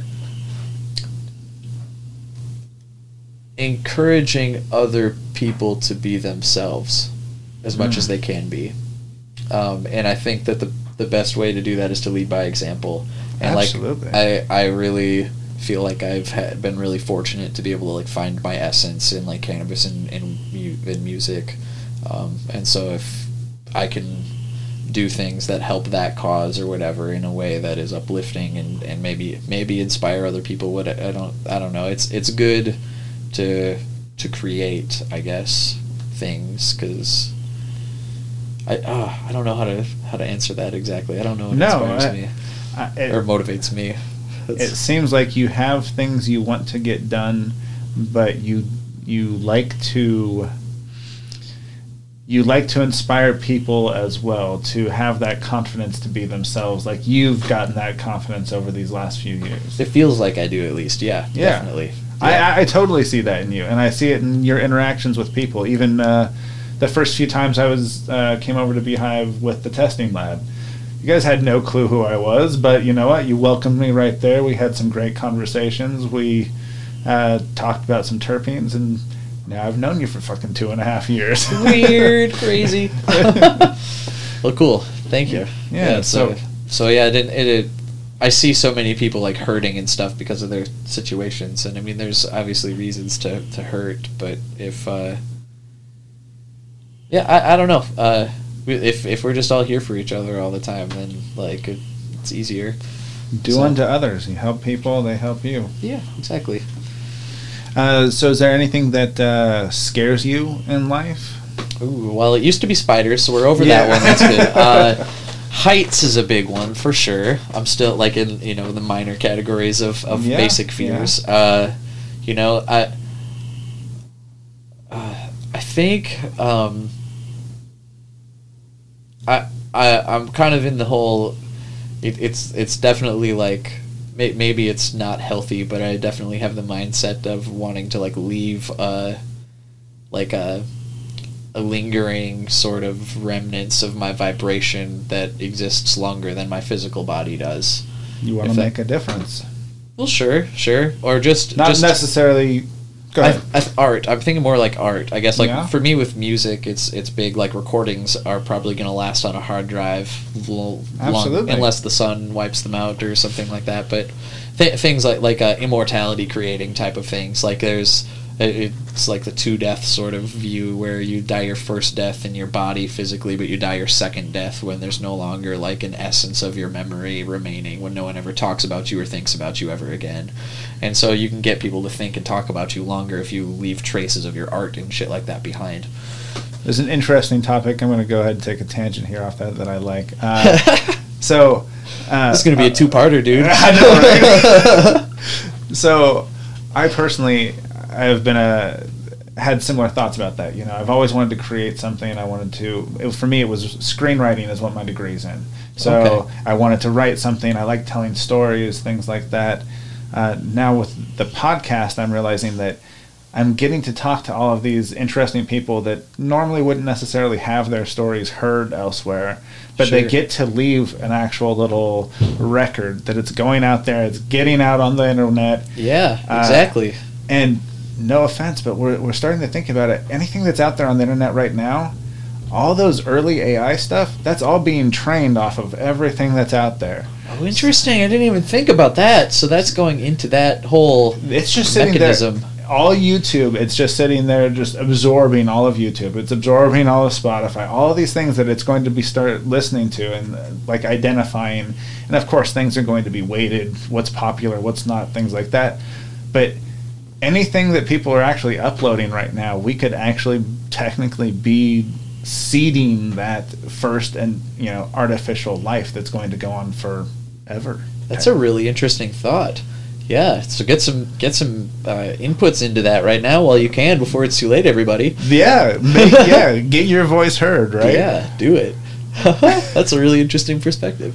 encouraging other people to be themselves as much Mm. as they can be. Um, and I think that the the best way to do that is to lead by example. And Absolutely. like I I really feel like I've had, been really fortunate to be able to like find my essence in like cannabis and and, mu- and music. Um, and so if I can do things that help that cause or whatever in a way that is uplifting and, and maybe maybe inspire other people, what I don't I don't know. It's it's good to to create, I guess, things, because I uh, I don't know how to how to answer that exactly. I don't know what No, inspires I- me I, it, or motivates me. it It's- seems like you have things you want to get done, but you you like to. you like to inspire people as well to have that confidence to be themselves. Like you've gotten that confidence over these last few years. It feels like I do, at least. Yeah, Yeah. definitely. I, Yeah. I, I totally see that in you, and I see it in your interactions with people. Even uh, the first few times I was uh, came over to Beehive with the testing lab, you guys had no clue who I was, but you know what? You welcomed me right there. We had some great conversations. We uh, talked about some terpenes, and now I've known you for fucking two and a half years. Weird, crazy. Well, cool. Thank you. Yeah, so, so- so yeah, it, didn't- it, it. I see so many people like hurting and stuff because of their situations, and I mean, there's obviously reasons to, to hurt, but if, uh, yeah, I, I don't know. Uh, we- if if we're just all here for each other all the time, then like it, it's easier. Do So- unto others. You help people, they help you. Yeah, exactly. Uh, so is there anything that uh, scares you in life? Ooh, well, it used to be spiders, so we're over Yeah. that one. That's good. Uh, heights is a big one for sure. I'm still like in you know the minor categories of, of Yeah, basic fears. Uh, you know, I uh, I think um, I I I'm kind of in the whole. It, it's it's definitely like may, maybe it's not healthy, but I definitely have the mindset of wanting to like leave uh like a. a lingering sort of remnants of my vibration that exists longer than my physical body does. You want If to that- make a difference. Well, sure, sure, or just Not just necessarily. Go I, ahead. I, art. I'm thinking more like art. I guess like Yeah. for me with music, it's it's big. Like recordings are probably going to last on a hard drive, l- long, Absolutely. unless the sun wipes them out or something like that. But th- things like like uh, immortality creating type of things. Like there's it- it's like the two death sort of view where you die your first death in your body physically, but you die your second death when there's no longer like an essence of your memory remaining, when no one ever talks about you or thinks about you ever again. And so you can get people to think and talk about you longer if you leave traces of your art and shit like that behind. There's an interesting topic. I'm going to go ahead and take a tangent here off that that I like. Uh, so. Uh, This is going to be a two-parter, dude. I know, right? So, I personally have been a had similar thoughts about that. You know, I've always wanted to create something. I wanted to. It, for me, it was screenwriting is what my degree's in. So Okay. I wanted to write something. I like telling stories, things like that. Uh, now with the podcast, I'm realizing that I'm getting to talk to all of these interesting people that normally wouldn't necessarily have their stories heard elsewhere, but they Sure. get to leave an actual little record that it's going out there, it's getting out on the internet. Yeah, Uh, exactly. And no offense, but we're, we're starting to think about it. Anything that's out there on the internet right now, all those early A I stuff, that's all being trained off of everything that's out there. Oh, interesting. I didn't even think about that. So that's going into that whole It's just sitting mechanism. there. All YouTube, it's just sitting there, just absorbing all of YouTube. It's absorbing all of Spotify, all of these things that it's going to be start listening to and uh, like identifying. And of course, things are going to be weighted, what's popular, what's not, things like that. But anything that people are actually uploading right now, we could actually technically be seeding that first and you know artificial life that's going to go on forever. That's a really interesting thought. Yeah, so get some get some uh, inputs into that right now while you can before it's too late, everybody. Yeah, make, yeah, get your voice heard, right? Yeah, do it. That's a really interesting perspective.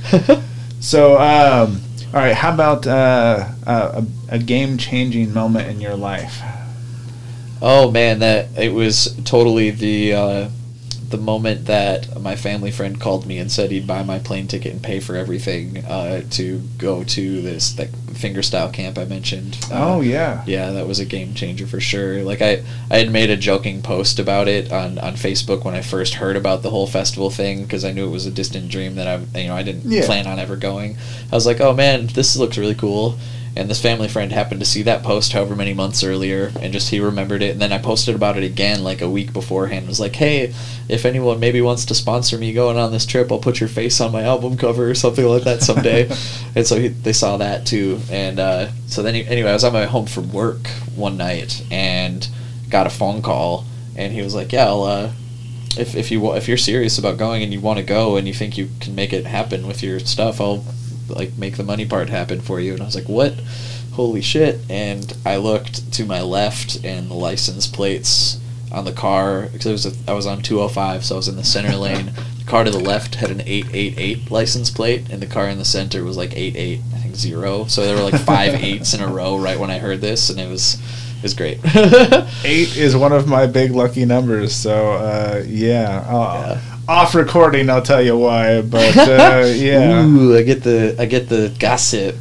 So, um, all right, how about uh, a, a game-changing moment in your life? Oh man, that it was totally the uh, the moment that my family friend called me and said he'd buy my plane ticket and pay for everything uh, to go to this that fingerstyle camp I mentioned. Uh, Oh, yeah. Yeah, that was a game changer for sure. Like I, I had made a joking post about it on, on Facebook when I first heard about the whole festival thing because I knew it was a distant dream that I you know I didn't Yeah. plan on ever going. I was like, oh man, this looks really cool. And this family friend happened to see that post however many months earlier, and just he remembered it. And then I posted about it again like a week beforehand. Was like, hey, if anyone maybe wants to sponsor me going on this trip, I'll put your face on my album cover or something like that someday. And so he, they saw that too. And uh, so then he, anyway, I was on my way home from work one night and got a phone call, and he was like, yeah, I'll, uh, if if you wa- if you're serious about going and you want to go and you think you can make it happen with your stuff, I'll like make the money part happen for you. And I was like, what? Holy shit. And I looked to my left and the license plates on the car because it was a, I was on two oh five, so I was in the center lane. The car to the left had an eight eight eight license plate, and the car in the center was like eight eight, I think zero. So there were like five eights in a row right when I heard this, and it was it was great. Eight is one of my big lucky numbers, so uh, yeah. Uh, Yeah. Off recording, I'll tell you why, but uh, yeah. Ooh, I get the I get the gossip.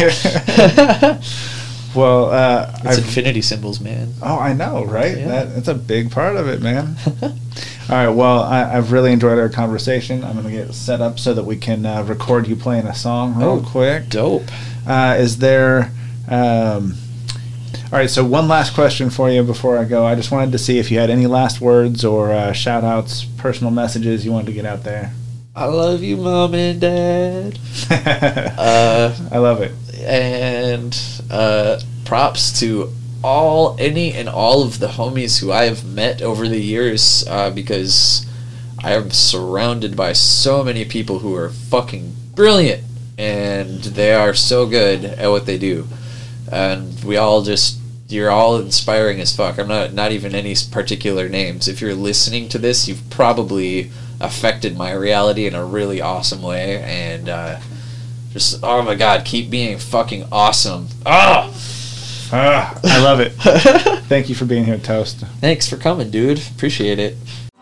Well, uh, It's I've- infinity symbols, man. oh, I know, right? Yeah. That, that's a big part of it, man. All right, well, I, I've really enjoyed our conversation. I'm going to get set up so that we can uh, record you playing a song real Oh, quick. Dope. Uh, is there... Um, all right, so one last question for you before I go. I just wanted to see if you had any last words or uh, shout-outs, personal messages you wanted to get out there. I love you, Mom and Dad. uh, I love it. and uh, props to all, any and all of the homies who I have met over the years, uh, because I am surrounded by so many people who are fucking brilliant, and they are so good at what they do. And we all just, you're all inspiring as fuck. I'm not, not even any particular names. If you're listening to this, you've probably affected my reality in a really awesome way, and uh, just, oh my god, keep being fucking awesome. Ah! Ah, I love it. Thank you for being here, Toast. Thanks for coming, dude. Appreciate it.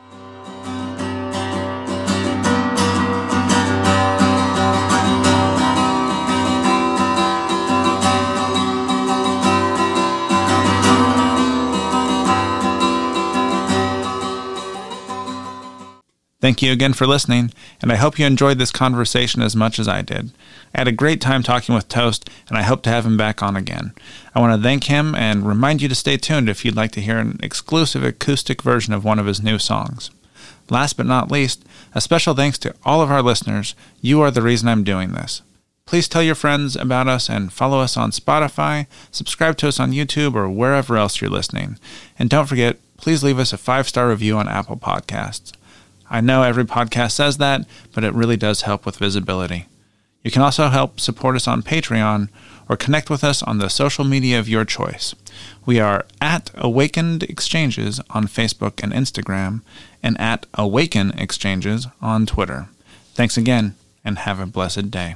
Thank you again for listening, and I hope you enjoyed this conversation as much as I did. I had a great time talking with Toast, and I hope to have him back on again. I want to thank him and remind you to stay tuned if you'd like to hear an exclusive acoustic version of one of his new songs. Last but not least, a special thanks to all of our listeners. You are the reason I'm doing this. Please tell your friends about us and follow us on Spotify, subscribe to us on YouTube, or wherever else you're listening. And don't forget, please leave us a five-star review on Apple Podcasts. I know every podcast says that, but it really does help with visibility. You can also help support us on Patreon or connect with us on the social media of your choice. We are at Awakened Exchanges on Facebook and Instagram, and at Awaken Exchanges on Twitter. Thanks again, and have a blessed day.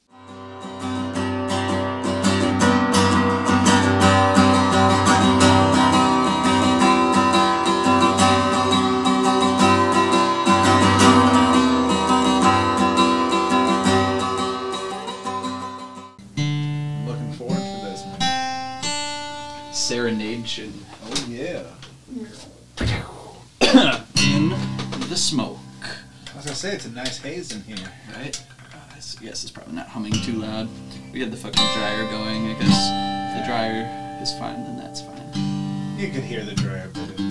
Serenade. Oh, yeah. In the smoke. I was going to say, it's a nice haze in here. Right? Uh, it's, yes, it's probably not humming too loud. We had the fucking dryer going. I guess if the dryer is fine, then that's fine. You could hear the dryer, but it...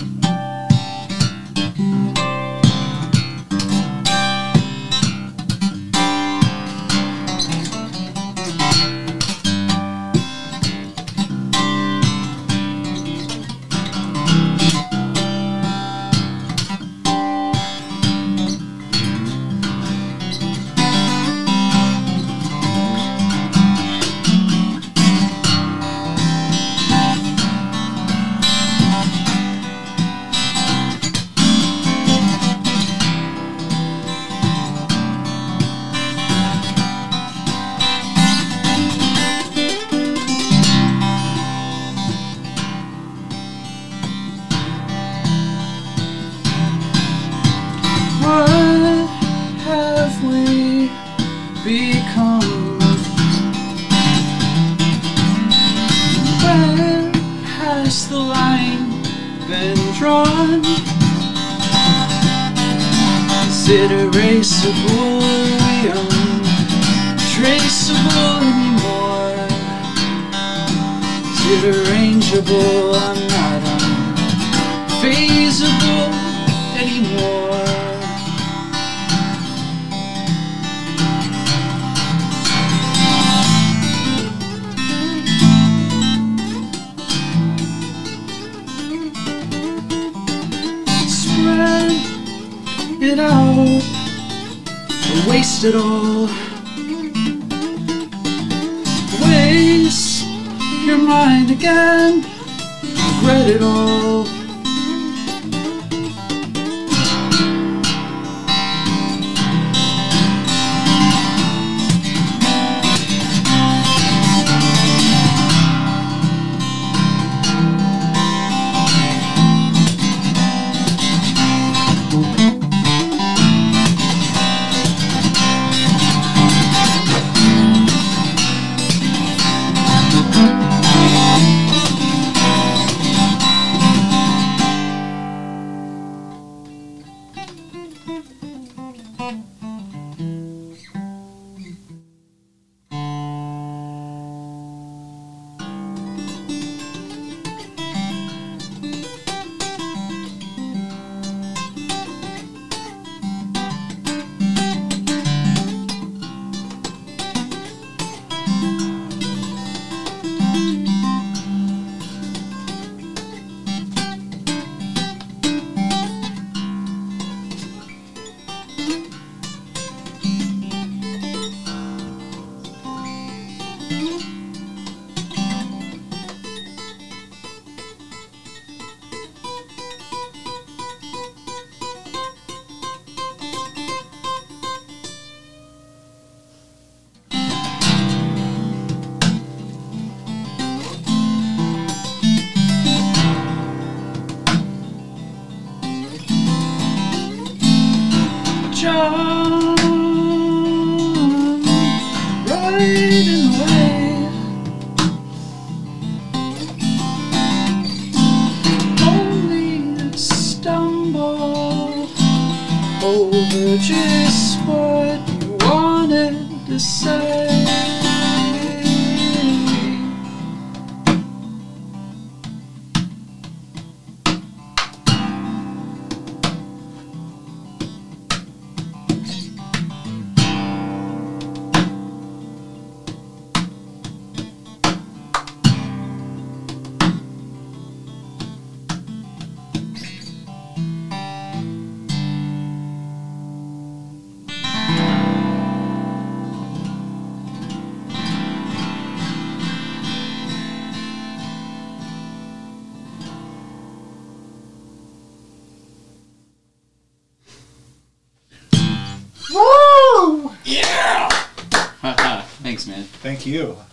Is it erasable or untraceable anymore? Is it arrangeable? I'm not unfazable anymore. It out, or waste it all. Waste your mind again, regret it all. Jump right in the way. Only to stumble over just what you wanted to say. Thanks, man. Thank you.